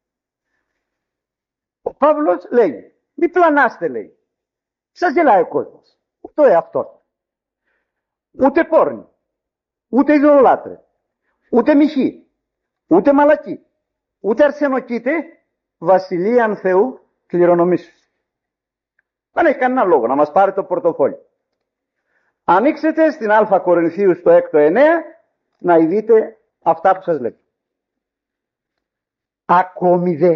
Ο Παύλος λέει, μη πλανάστε, λέει. Σας γελάει ο κόσμος. Ούτε ο εαυτός. Ούτε πόρνη. Ούτε ειδωλολάτρε. Ούτε μοιχή. Ούτε μαλακή. Ούτε αρσενοκήτε. Βασιλείαν Θεού κληρονομήσου. Δεν έχει κανένα λόγο να μας πάρει το πορτοφόλι. Ανοίξετε στην Α Κορινθίου στο 6-9 να δείτε αυτά που σας λέω. Ακόμη δε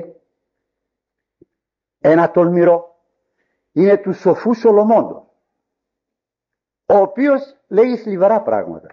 ένα τολμηρό είναι του σοφού Σολομώντος, ο οποίος λέει θλιβερά πράγματα.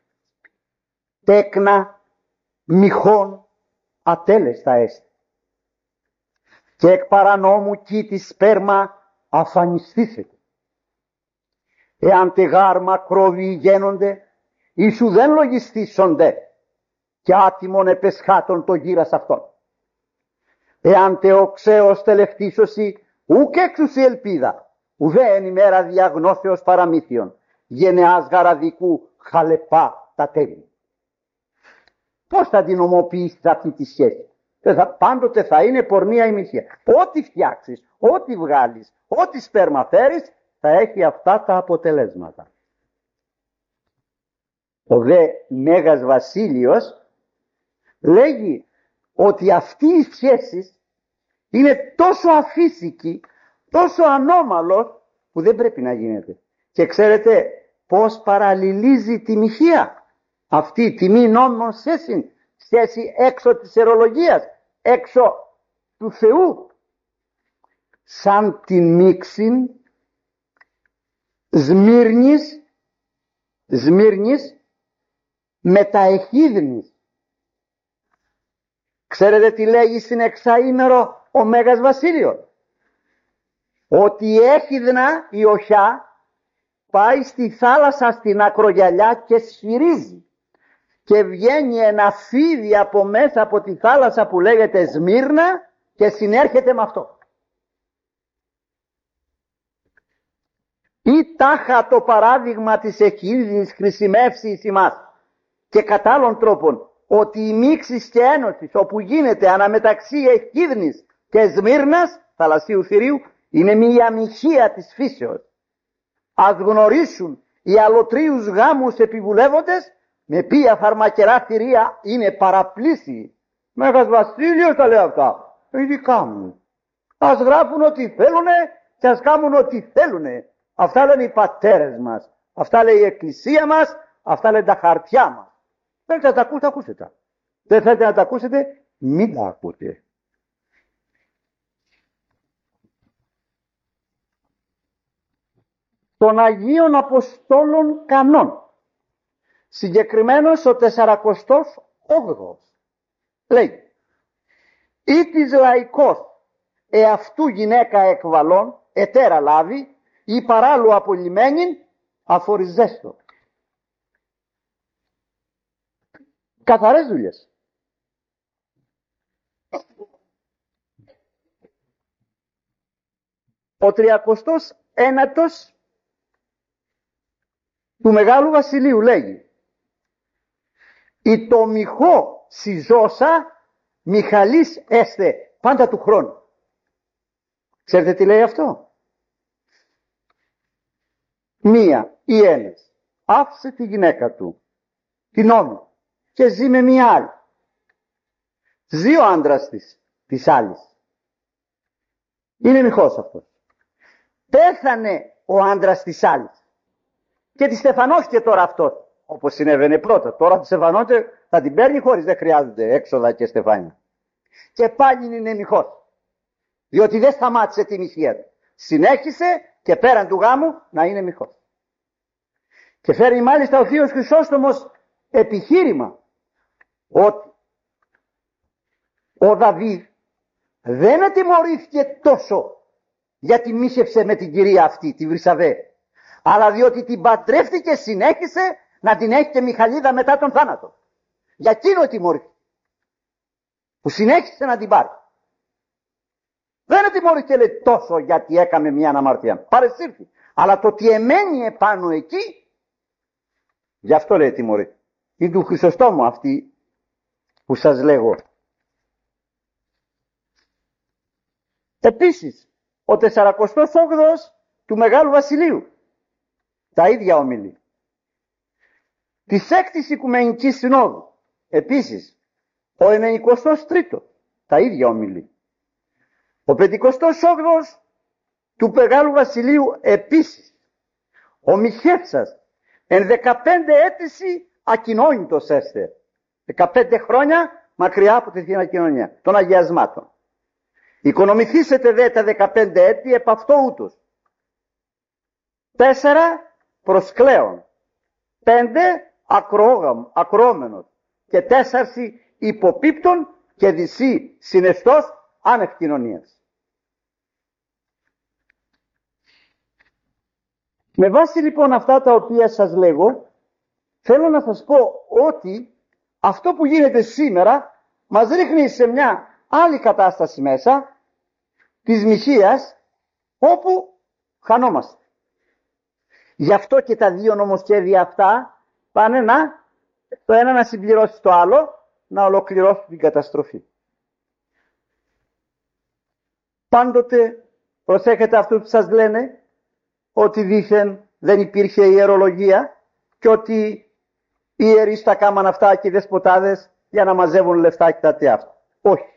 Τέκνα μοιχών ατέλεστα έσται και εκ παρανόμου κήτη σπέρμα αφανιστήσεται. Εάν τε γάρ μακρόβιοι γένονται, ίσου δεν λογιστήσονται και άτιμον επεσχάτων το γύρας αυτόν. Εάν τε οξέως τελευτήσωση, ουκ έξουσι ελπίδα, ουδέ εν ημέρα διαγνώσεως παραμύθιον, γενεάς γαραδικού χαλεπά τα τέλη. Πώς θα την ομοποιήσεις αυτή τη σχέση? Πάντοτε θα είναι πορνεία ή μοιχεία. Ό,τι φτιάξεις, ό,τι βγάλεις, ό,τι σπέρμα φέρεις, θα έχει αυτά τα αποτελέσματα. Ο δε Μέγας Βασίλειος λέγει ότι αυτή η σχέση είναι τόσο αφύσικη, τόσο ανώμαλος, που δεν πρέπει να γίνεται. Και ξέρετε πώς παραλληλίζει τη μοιχεία? Αυτή τη μη νόμιμον σχέση έξω της ερολογίας, έξω του Θεού, σαν την μίξιν Σμύρνης με τα εχίδνης. Ξέρετε τι λέγει στην εξαήμερο ο Μέγας Βασίλειος? Ότι η έχιδνα, η οχιά, πάει στη θάλασσα στην ακρογιαλιά και σφυρίζει. Και βγαίνει ένα φίδι από μέσα από τη θάλασσα που λέγεται Σμύρνα και συνέρχεται με αυτό. Ή τάχα το παράδειγμα της εχίδνης χρησιμεύσει εις ημάς. Και κατά άλλων τρόπων, ότι η μίξης και ένωσης όπου γίνεται αναμεταξύ εχίδνης και Σμύρνας, θαλασσίου θηρίου, είναι μια μοιχεία της φύσεως. Ας γνωρίσουν οι αλωτρίους γάμους επιβουλεύοντες με ποια φαρμακερά θηρία είναι παραπλήσιοι. Μέγας Βασίλειος τα λέει αυτά. Ειδικά μου. Ας γράφουν ό,τι θέλουνε και ας κάνουν ό,τι θέλουνε. Αυτά λένε οι πατέρες μας. Αυτά λέει η εκκλησία μας. Αυτά λένε τα χαρτιά μας. Θέλετε να τα ακούσετε, ακούστε τα. Δεν θέλετε να τα ακούσετε, μην τα ακούτε. των Αγίων Αποστόλων Κανών. Συγκεκριμένος ο 48ος λέει: «Ή της λαϊκός εαυτού γυναίκα εκβαλών ετέρα λάβει ή παράλληλο απολυμένην αφοριζέστο». Καθαρές δουλειές. Ο 39ος του Μεγάλου Βασιλείου λέγει: «Η το μοιχό συζώσα Μιχαλής έστε πάντα του χρόνου». Ξέρετε τι λέει αυτό? Μία ή ένας άφησε τη γυναίκα του, την όνει, και ζει με μία άλλη. Ζει ο άντρας της άλλης. Είναι μοιχός αυτός. Πέθανε ο άντρας της άλλης και τη στεφανώθηκε τώρα αυτός, όπως συνέβαινε πρώτα. Τώρα τη στεφανώνεται, θα την παίρνει χωρίς, δεν χρειάζονται έξοδα και στεφάνια. Και πάλι είναι μοιχός, διότι δεν σταμάτησε τη μοιχεία του. Συνέχισε και πέραν του γάμου να είναι μοιχός. Και φέρει μάλιστα ο Θείος Χρυσόστομος επιχείρημα ότι ο Δαβίδ δεν ετιμωρήθηκε τόσο γιατί μίσευσε με την κυρία αυτή, τη Βρυσαβέ, αλλά διότι την παντρεύτηκε, συνέχισε να την έχει και Μιχαλίδα μετά τον θάνατο. Για εκείνο ετιμωρήθηκε, που συνέχισε να την πάρει. Δεν ετιμωρήθηκε, λέει, τόσο γιατί έκαμε μια αναμαρτία. Παρεσύρθη. Αλλά το ότι εμένει επάνω εκεί, γι' αυτό λέει ετιμωρήθηκε. Είναι του Χρυσοστόμου αυτή που σας λέγω. Επίσης, ο 48ος του Μεγάλου Βασιλείου τα ίδια ομιλεί. Της 6ης Οικουμενικής Συνόδου επίσης ο 93ος τα ίδια ομιλεί. Ο 58ος του Μεγάλου Βασιλείου επίσης ο Μιχεύσας εν 15 έτηση ακοινώνητος έστε. 15 χρόνια μακριά από τη Θεία Κοινωνία των αγιασμάτων. Οικονομηθήσετε δε τα 15 έτη επ' αυτό ούτως. 4 προσκλέον, 5 ακροόμενος και 4 υποπίπτων και δυσί συναισθός άνευ κοινωνίας. Με βάση λοιπόν αυτά τα οποία σας λέγω, θέλω να σας πω ότι αυτό που γίνεται σήμερα μας ρίχνει σε μια άλλη κατάσταση μέσα της μοιχείας, όπου χανόμαστε. Γι' αυτό και τα δύο νομοσχέδια αυτά πάνε το ένα να συμπληρώσει το άλλο, να ολοκληρώσει την καταστροφή. Πάντοτε προσέχετε αυτούς που σας λένε ότι δήθεν δεν υπήρχε ιερολογία και ότι οι ιερείς τα κάμαν αυτά και οι δεσποτάδες για να μαζεύουν λεφτά και τα τιάφτα. Όχι.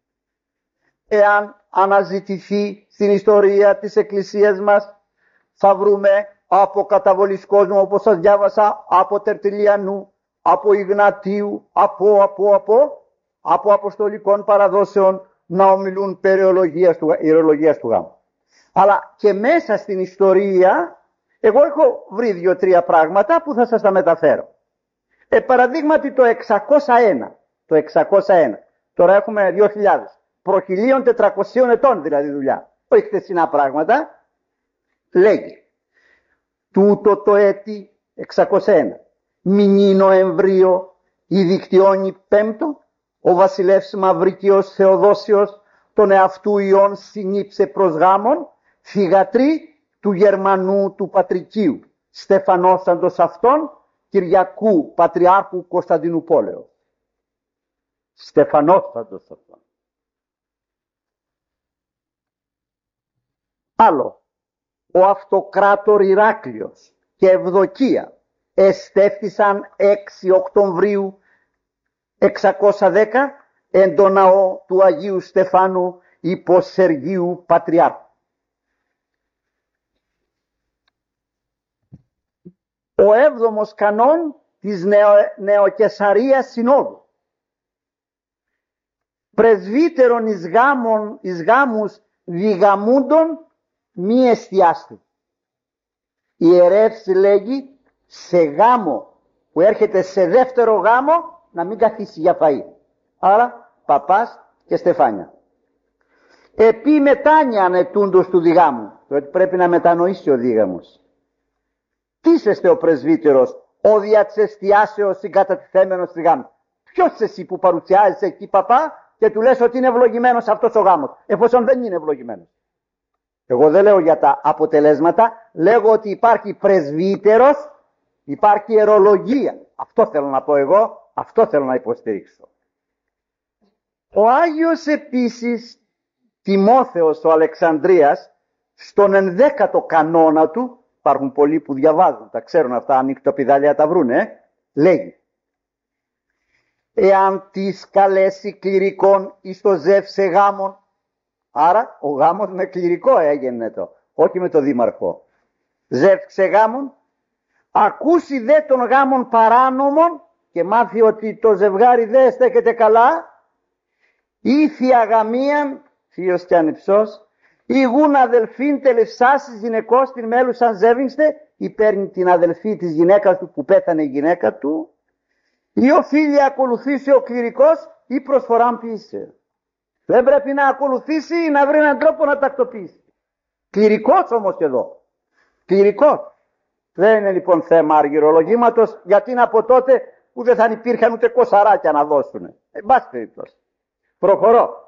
Εάν αναζητηθεί στην ιστορία της Εκκλησίας μας, θα βρούμε από καταβολής κόσμου, όπως σας διάβασα, από Τερτουλιανού, από Ιγνατίου, από αποστολικών παραδόσεων να ομιλούν περί ιερολογίας του γάμου. Αλλά και μέσα στην ιστορία, εγώ έχω βρει 2-3 πράγματα που θα σας τα μεταφέρω. Παραδείγματι το 601, τώρα έχουμε 2000. Προ 1400 ετών δηλαδή δουλειά, όχι χθεσινά πράγματα. Λέγει: τούτο το έτη 601 μηνύ Νοεμβρίο η δικτυώνει πέμπτο, ο βασιλεύς Μαυρικίος Θεοδόσιος τον εαυτού ιών συνήψε προς γάμον, θυγατρή του Γερμανού του Πατρικίου, στεφανώσαντος αυτόν Κυριακού Πατριάρχου Κωνσταντινούπολεως. Στεφανώσαντος αυτόν. Άλλο, ο Αυτοκράτορ Ηράκλειος και Ευδοκία εστέφθησαν 6 Οκτωβρίου 610 εν το ναό του Αγίου Στεφάνου υπό Σεργίου Πατριάρχου. Ο 7ος κανόν της Νεοκεσαρίας Συνόδου. Πρεσβύτερον εις γάμους διγαμούντων μη εστιάστη. Ιερεύς λέγει σε γάμο που έρχεται σε δεύτερο γάμο να μην καθίσει για φαΐ. Άρα παπάς και στεφάνια. Επί μετάνια ανετούντος του διγάμου, διότι πρέπει να μετανοήσει ο δίγαμος. Τι είσαστε ο πρεσβύτερος, ο δια της εστιάσεως συγκατατιθέμενος στη γάμου. Ποιος εσύ που παρουσιάζεσαι εκεί παπά και του λες ότι είναι ευλογημένος αυτός ο γάμος, εφόσον δεν είναι ευλογημένος. Εγώ δεν λέω για τα αποτελέσματα, λέγω ότι υπάρχει πρεσβύτερος, υπάρχει ιερολογία. Αυτό θέλω να πω εγώ, αυτό θέλω να υποστηρίξω. Ο Άγιος επίσης Τιμόθεος ο Αλεξανδρίας, στον 11ο κανόνα του, υπάρχουν πολλοί που διαβάζουν, τα ξέρουν αυτά, ανοιχτοπηδάλια τα βρούνε, λέγει: εάν τις καλέσει κληρικών εις το ζεύσε γάμον, άρα ο γάμος με κληρικό έγινε το, όχι με το δήμαρχο. Ζεύξε γάμον, ακούσει δε των γάμων παράνομων και μάθει ότι το ζευγάρι δεν στέκεται καλά, ή θειαγαμίαν, θείος και ανυψός, ή γουν αδελφήν τελευσάσεις γυναικός την μέλουσαν ζεύγεστε, ή παίρνει την αδελφή της γυναίκας του που πέθανε η γυναίκα του, ή οφείλει ακολουθήσει ο κληρικός ή προσφοράν ποιήσε. Δεν πρέπει να ακολουθήσει ή να βρει έναν τρόπο να τακτοποιήσει. Κληρικός όμως εδώ. Κληρικός. Δεν είναι λοιπόν θέμα αργυρολογήματος, γιατί είναι από τότε που δεν θα υπήρχαν ούτε κοσαράκια να δώσουν. Εν πάση περιπτώσει. Προχωρώ.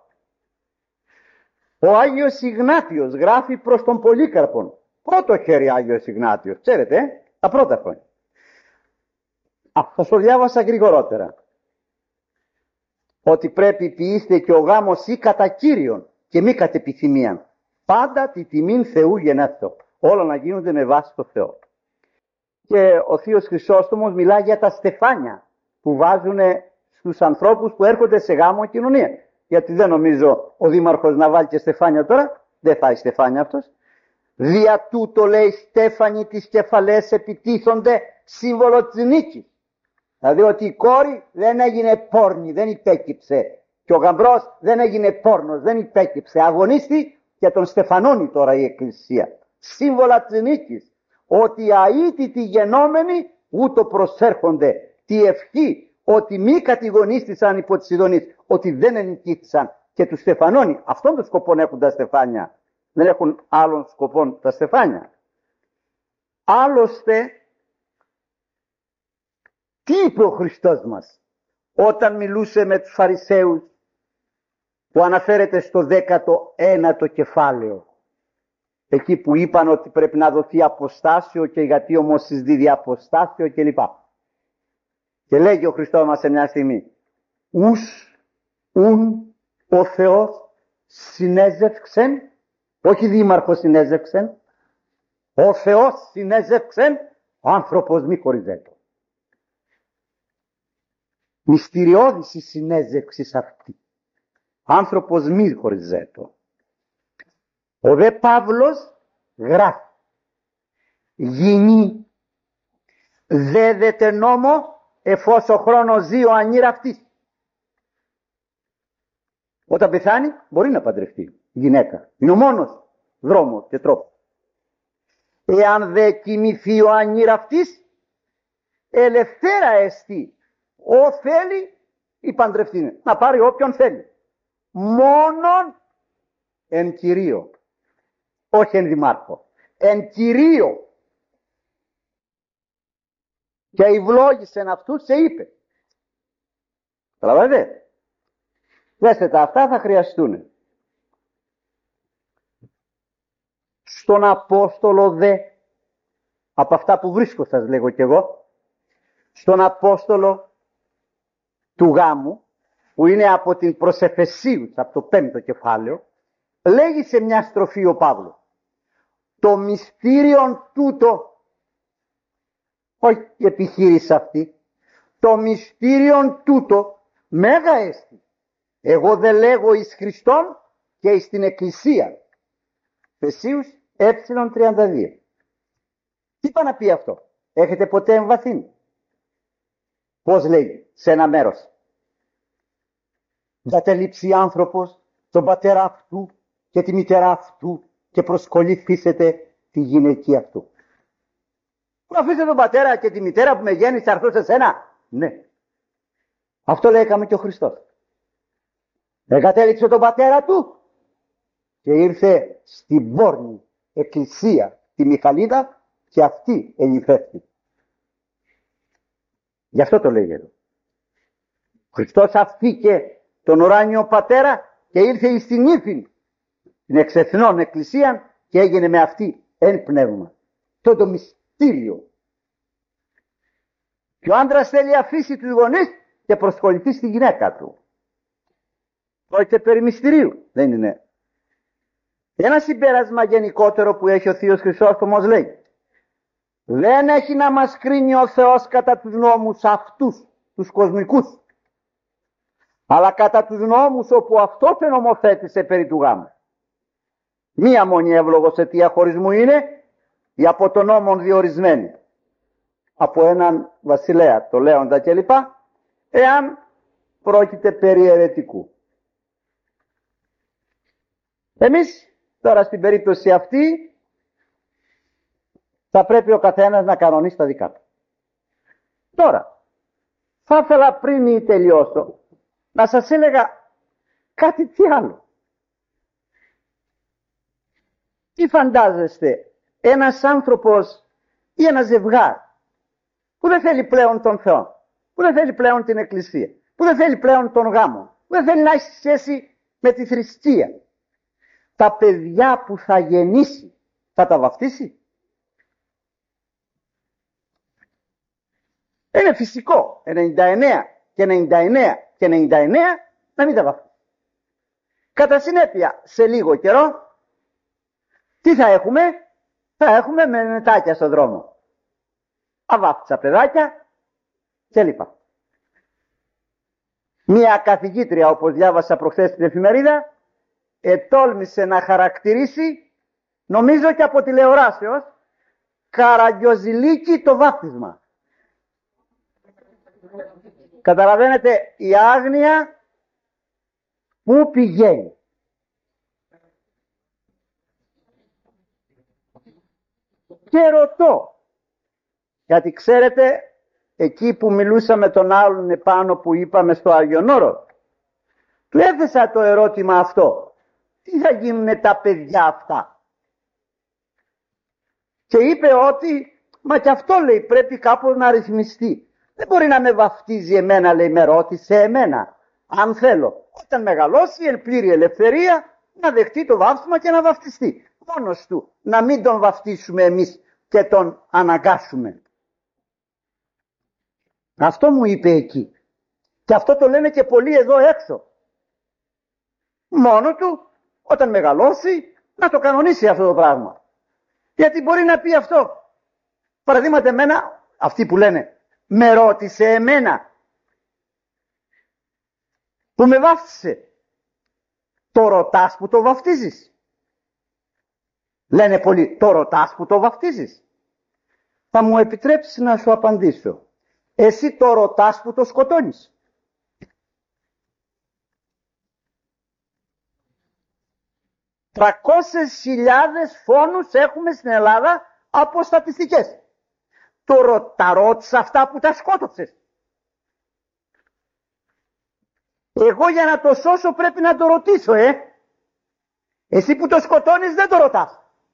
Ο Άγιος Ιγνάτιος γράφει προς τον Πολύκαρπον. Πρώτο χέρι Άγιος Ιγνάτιος. Ξέρετε, τα πρώτα χρόνια. Θα το διάβασα γρηγορότερα. Ότι πρέπει ποιήστε και ο γάμος ή κατά Κύριον και μη κατ' επιθυμίαν. Πάντα τη τιμήν Θεού γενέθω. Όλα να γίνονται με βάση το Θεό. Και ο Θείος Χρυσόστομος μιλάει για τα στεφάνια που βάζουν στους ανθρώπους που έρχονται σε γάμο κοινωνία. Γιατί δεν νομίζω ο δήμαρχος να βάλει και στεφάνια τώρα. Δεν θα έχει στεφάνια αυτός. Δια τούτο λέει στέφανοι τις κεφαλές επιτίθονται σύμβολο της νίκης. Δηλαδή ότι η κόρη δεν έγινε πόρνη, δεν υπέκυψε. Και ο γαμπρός δεν έγινε πόρνος, δεν υπέκυψε. Αγωνίστη και τον στεφανώνει τώρα η Εκκλησία. Σύμβολα της νίκης. Ότι οι αίτητοι γενόμενοι ούτω προσέρχονται. Τη ευχή ότι μη κατηγονίστησαν υπό τις ειδονείς. Ότι δεν ενικήθησαν και τους στεφανώνει. Αυτόν τον σκοπό έχουν τα στεφάνια. Δεν έχουν άλλον σκοπό τα στεφάνια. Άλλωστε, τι είπε ο Χριστός μας όταν μιλούσε με τους Φαρισαίους, που αναφέρεται στο 19ο κεφάλαιο, εκεί που είπαν ότι πρέπει να δοθεί αποστάσιο και γιατί όμως συζητεί αποστάσιο κλπ. Και λέγει ο Χριστός μας σε μια στιγμή: ους ουν ο Θεός συνέζευξεν, όχι δήμαρχος συνέζευξεν, ο Θεός συνέζευξεν, ο άνθρωπος μη χωριζέτο. Μυστηριώδης η συνέζευξη αυτή. Άνθρωπος μη χωριζέτο. Ο δε Παύλος γράφει: γυνή δέδεται νόμο εφόσον χρόνο ζει ο ανήραφτης. Όταν πεθάνει μπορεί να παντρευτεί η γυναίκα. Είναι ο μόνος δρόμος και τρόπος. Εάν δε κοιμηθεί ο ανήραφτης, ελευθέρα εστί. Ο θέλει ή παντρευτεί. Να πάρει όποιον θέλει. Μόνον εν κυρίω. Όχι εν δημάρχο. Εν κυρίω. Και ευλόγησεν αυτούς και είπε. Καταλαβαίνετε. Δέστε τα, αυτά θα χρειαστούν. Στον Απόστολο δε, από αυτά που βρίσκω σας λέγω κι εγώ, στον Απόστολο του γάμου, που είναι από την προς Εφεσίους, από το 5ο κεφάλαιο, λέγει σε μια στροφή ο Παύλος: το μυστήριον τούτο, όχι η επιχείρηση αυτή, το μυστήριον τούτο μέγα έστι. Εγώ δεν λέγω εις Χριστόν και εις την Εκκλησία. Εφεσίους ε32. Τι είπα να πει αυτό? Έχετε ποτέ εμβαθύνει? Πώς λέει σε ένα μέρος? Θα τελείψει άνθρωπος τον πατέρα αυτού και τη μητέρα αυτού και προσκοληθήσετε τη γυναική αυτού. Που αφήστε τον πατέρα και τη μητέρα που με γέννησε θα έρθω σε σένα. Ναι. Αυτό λέει έκαμε και ο Χριστός. Εγκατέλειψε τον πατέρα του και ήρθε στην πόρνη εκκλησία, τη Μιχαλίδα, και αυτή ενυφεύτηκε. Γι' αυτό το λέει εδώ. Ο Χριστός αφήκε τον ουράνιο πατέρα και ήρθε εις την ύφη, την εξεθνών εκκλησία, και έγινε με αυτή εν πνεύμα. Το μυστήριο. Και ο άντρας θέλει αφήσει τους γονείς και προσχοληθεί στη γυναίκα του. Πρόκειται περί μυστηρίου, δεν είναι? Ένα συμπέρασμα γενικότερο που έχει ο Θείος Χρυσόστομος λέει: δεν έχει να μας κρίνει ο Θεός κατά τους νόμους αυτούς, τους κοσμικούς, αλλά κατά τους νόμους όπου αυτός ενομοθέτησε περί του γάμου. Μία μόνη εύλογος αιτία χωρισμού είναι η από τον νόμον διορισμένη από έναν βασιλέα, το Λέοντα κλπ, εάν πρόκειται περί αιρετικού. Εμείς τώρα στην περίπτωση αυτή θα πρέπει ο καθένας να κανονίσει τα δικά του. Τώρα, θα ήθελα πριν τελειώσω να σας έλεγα κάτι τι άλλο. Τι φαντάζεστε ένας άνθρωπος ή ένα ζευγάρι που δεν θέλει πλέον τον Θεό, που δεν θέλει πλέον την Εκκλησία, που δεν θέλει πλέον τον γάμο, που δεν θέλει να έχει σχέση με τη θρησκεία, τα παιδιά που θα γεννήσει θα τα βαφτίσει? Είναι φυσικό 99 και 99 και 99 να μην τα βαφτίσει. Κατά συνέπεια, σε λίγο καιρό τι θα έχουμε? Θα έχουμε μετάκια στον δρόμο, αβάφτισα παιδάκια κλπ. Μία καθηγήτρια, όπως διάβασα προχθές στην εφημερίδα, ετόλμησε να χαρακτηρίσει, νομίζω και από τηλεοράσεως, καραγκιοζηλίκι το βάπτισμα. Καταλαβαίνετε η άγνοια που πηγαίνει. Και ρωτώ, γιατί ξέρετε, εκεί που μιλούσα με τον άλλον επάνω που είπαμε στο Άγιον Όρο, του έθεσα το ερώτημα αυτό: τι θα γίνουν τα παιδιά αυτά? Και είπε ότι, μα και αυτό λέει πρέπει κάπως να ρυθμιστεί. Δεν μπορεί να με βαφτίζει εμένα, λέει, με ρώτησε εμένα. Αν θέλω, όταν μεγαλώσει εν πλήρη ελευθερία, να δεχτεί το βάφτισμα και να βαφτιστεί. Μόνος του, να μην τον βαφτίσουμε εμείς και τον αναγκάσουμε. Αυτό μου είπε εκεί. Και αυτό το λένε και πολλοί εδώ έξω. Μόνο του, όταν μεγαλώσει, να το κανονίσει αυτό το πράγμα. Γιατί μπορεί να πει αυτό. Παραδείγματα εμένα, αυτοί που λένε, με ρώτησε εμένα, που με βάφτισε. Το ρωτάς που το βαφτίζεις? Λένε πολλοί, το ρωτάς που το βαφτίζεις? Θα μου επιτρέψεις να σου απαντήσω. Εσύ το ρωτάς που το σκοτώνεις? ...300.000 φόνους έχουμε στην Ελλάδα από στατιστικές. Τα ρώτησα αυτά που τα σκότωσες? Εγώ για να το σώσω πρέπει να το ρωτήσω, Εσύ που το σκοτώνεις δεν το ρωτάς.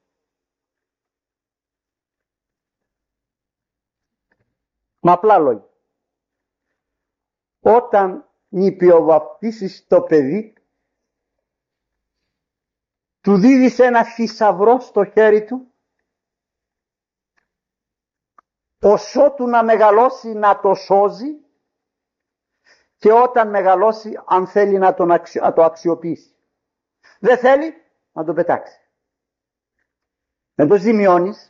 Με απλά λόγια. Όταν νηπιοβαπτίσεις το παιδί, του δίδεις ένα θησαυρό στο χέρι του, οσό του να μεγαλώσει να το σώζει, και όταν μεγαλώσει, αν θέλει να το αξιοποιήσει. Δεν θέλει, να το πετάξει. Δεν το ζημιώνεις.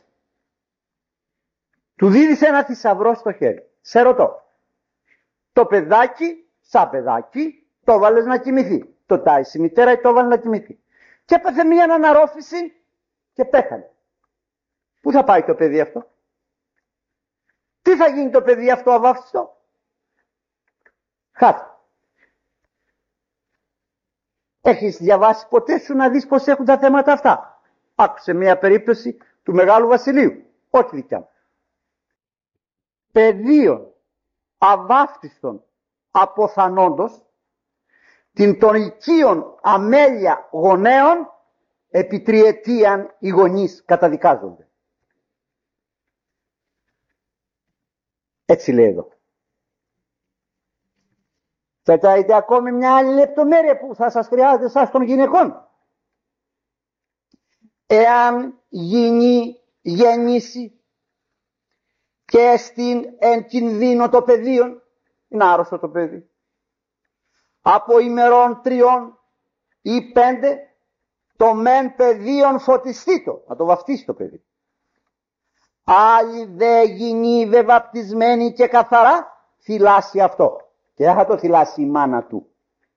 Του δίδεις ένα θησαυρό στο χέρι. Σε ρωτώ, το παιδάκι, σαν παιδάκι, το βάλες να κοιμηθεί. Το τάισε η μητέρα ή το βάλε να κοιμηθεί. Και έπαθε μια αναρρόφηση και πέθανε. Πού θα πάει το παιδί αυτό? Τι θα γίνει το παιδί αυτό αβάφτιστο? Χάθηκε. Έχεις διαβάσει ποτέ σου να δεις πως έχουν τα θέματα αυτά? Άκουσε μια περίπτωση του Μεγάλου Βασιλείου, όχι δικιά μου. παιδίων αβάφτιστων αποθανόντος, την των οικείων αμέλεια γονέων, επί τριετίαν οι γονείς καταδικάζονται. Έτσι λέει εδώ. Θα δείτε ακόμη μια άλλη λεπτομέρεια που θα σας χρειάζεται εσάς των γυναικών. Εάν γεννήσει και στην εν κινδύνο το παιδίον, είναι άρρωστο το παιδί, από ημερών 3 ή 5, το μεν παιδίον φωτιστήτο, να το βαφτίσει το παιδί. Άλλη δε γίνει δε βαπτισμένη και καθαρά, θυλάσει αυτό. Και δεν θα το θυλάσει η μάνα του.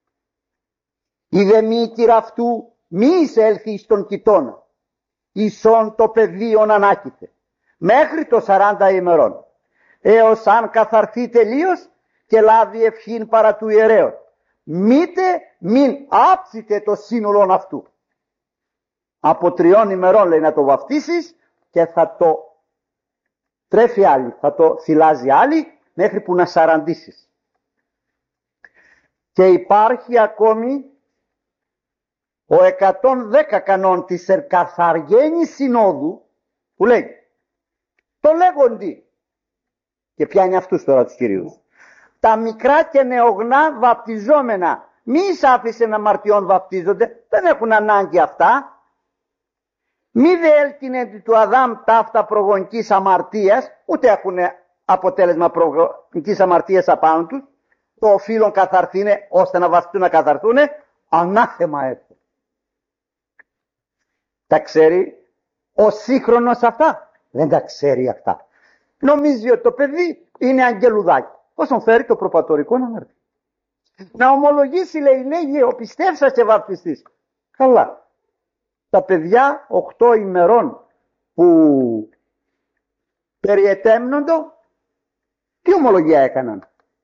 Η δε μήτηρα αυτού μη εισέλθει στον κοιτώνα, ισόν το παιδίον ανάκηθε, μέχρι το 40 ημερών, έως αν καθαρθεί τελείως και λάβει ευχήν παρά του ιερέως. Μήτε μην άψετε το σύνολον αυτού. Από 3 ημερών λέει να το βαφτίσεις και θα το τρέφει άλλη, θα το θυλάζει άλλη μέχρι που να σαραντίσεις. Και υπάρχει ακόμη ο 110 κανόν της Ερκαθαργένης Συνόδου που λέει το λέγοντι, και πιάνει αυτούς τώρα τους κυρίους, τα μικρά και νεογνά βαπτιζόμενα μη άφησε αμαρτιών βαπτίζονται, δεν έχουν ανάγκη αυτά. Μη δε έλκυνε του Αδάμ ταύτα προγονικής αμαρτίας, ούτε έχουν αποτέλεσμα προγονικής αμαρτίας απάνω τους. Το οφείλον καθαρθήνε, ώστε να βαφτούν να καθαρθούνε, ανάθεμα έτσι. Τα ξέρει ο σύγχρονος αυτά? Δεν τα ξέρει αυτά. Νομίζει ότι το παιδί είναι αγγελουδάκι. Πώς τον φέρει το προπατορικό να έρθει. Να ομολογήσει, λέει, ο πιστεύσας και βαπτιστής. Καλά. Τα παιδιά 8 ημερών που περιετέμνοντο, τι ομολογία έκαναν?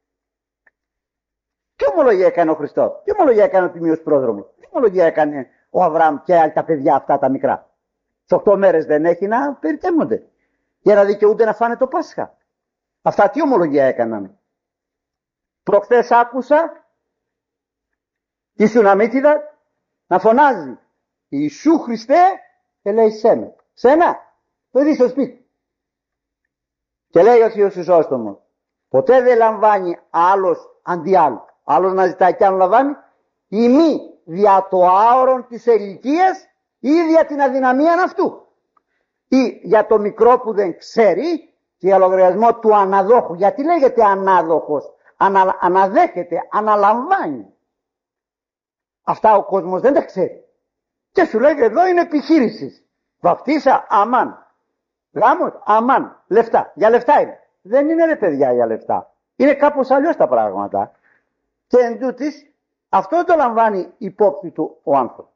Τι ομολογία έκανε ο Χριστός? Τι ομολογία έκανε ο Τιμίος Πρόδρομος? Τι ομολογία έκανε ο Αβραάμ και άλλα τα παιδιά αυτά τα μικρά? Σε 8 μέρες δεν έχει να περιτέμνονται για να δικαιούνται να φάνε το Πάσχα. Αυτά τι ομολογία έκαναν? Προχθές άκουσα τη Σουναμίτιδα να φωνάζει Ιησού Χριστέ, και λέει σένα, παιδί στο σπίτι. Και λέει ο Θείος Χρυσόστομος, ποτέ δεν λαμβάνει άλλος αντί άλλου. Άλλος να ζητάει κι άλλο λαμβάνει, ή μη δια το άωρον της ηλικίας ή δια την αδυναμία αυτού. Ή για το μικρό που δεν ξέρει και για λογαριασμό του αναδόχου. Γιατί λέγεται ανάδοχος? Αναδέχεται, αναλαμβάνει. Αυτά ο κόσμος δεν τα ξέρει. Και σου λέει εδώ είναι επιχείρηση. Βαφτίσα, αμάν. Γάμος, αμάν. Λεφτά. Για λεφτά είναι. Δεν είναι ρε παιδιά για λεφτά. Είναι κάπως αλλιώς τα πράγματα. Και εν τούτης, αυτό το λαμβάνει υπόψη του ο άνθρωπος.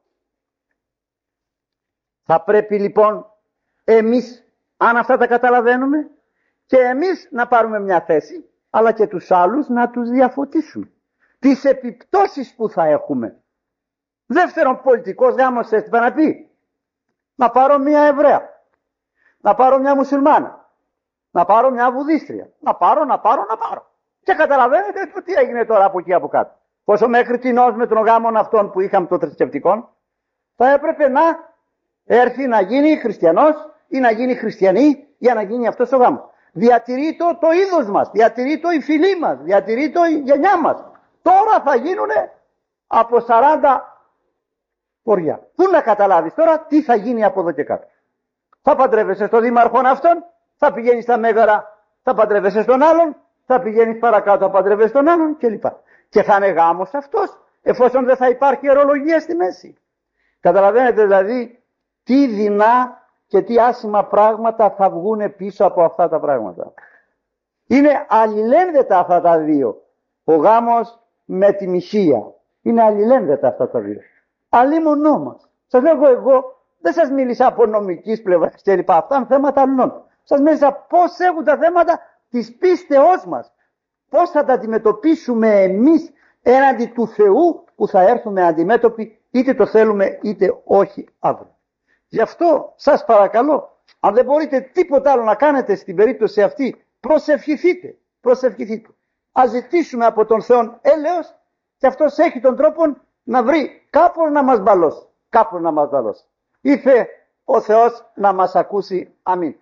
Θα πρέπει λοιπόν εμείς, αν αυτά τα καταλαβαίνουμε, και εμείς να πάρουμε μια θέση, αλλά και τους άλλους να τους διαφωτίσουμε. Τις επιπτώσεις που θα έχουμε. Δεύτερον, πολιτικός γάμος έστειλε να πει, να πάρω μια Εβραία, να πάρω μια Μουσουλμάνα, να πάρω μια Βουδίστρια, να πάρω. Και καταλαβαίνετε το τι έγινε τώρα από εκεί από κάτω. Πόσο μέχρι τινός με τον γάμο αυτών που είχαμε των θρησκευτικών, θα έπρεπε να έρθει να γίνει χριστιανός ή να γίνει χριστιανή για να γίνει αυτός ο γάμος. Διατηρεί το είδος μας, διατηρεί το η φυλή μας, διατηρεί το η γενιά μας. Τώρα θα γίνουνε από 40 χωριά. Πού να καταλάβεις τώρα τι θα γίνει από εδώ και κάτω? Θα παντρεύεσαι στον δήμαρχο αυτόν, θα πηγαίνεις στα Μέγαρα, θα παντρεύεσαι στον άλλον, θα πηγαίνεις παρακάτω, θα παντρεύεσαι στον άλλον κλπ. Και θα είναι γάμος αυτός, εφόσον δεν θα υπάρχει ορολογία στη μέση. Καταλαβαίνετε δηλαδή τι δεινά και τι άσχημα πράγματα θα βγουν πίσω από αυτά τα πράγματα. Είναι αλληλένδετα αυτά τα δύο. Ο γάμος με τη μοιχεία. Είναι αλληλένδετα αυτά τα δύο. Αλλήμονό μας. Σας λέω εγώ δεν σας μίλησα από νομικής πλευράς και λοιπά. Αυτά είναι θέματα αλλών. Σας μίλησα πώς έχουν τα θέματα της πίστεώς μας. Πώς θα τα αντιμετωπίσουμε εμείς έναντι του Θεού που θα έρθουμε αντιμέτωποι, είτε το θέλουμε είτε όχι αύριο. Γι' αυτό σας παρακαλώ, αν δεν μπορείτε τίποτα άλλο να κάνετε στην περίπτωση αυτή προσευχηθείτε, προσευχηθείτε. Ας ζητήσουμε από τον Θεό έλεος και αυτός έχει τον τρόπο να βρει κάπου να μας μπαλώσει. Κάπου να μας μπαλώσει. Ήθε ο Θεός να μας ακούσει. Αμήν.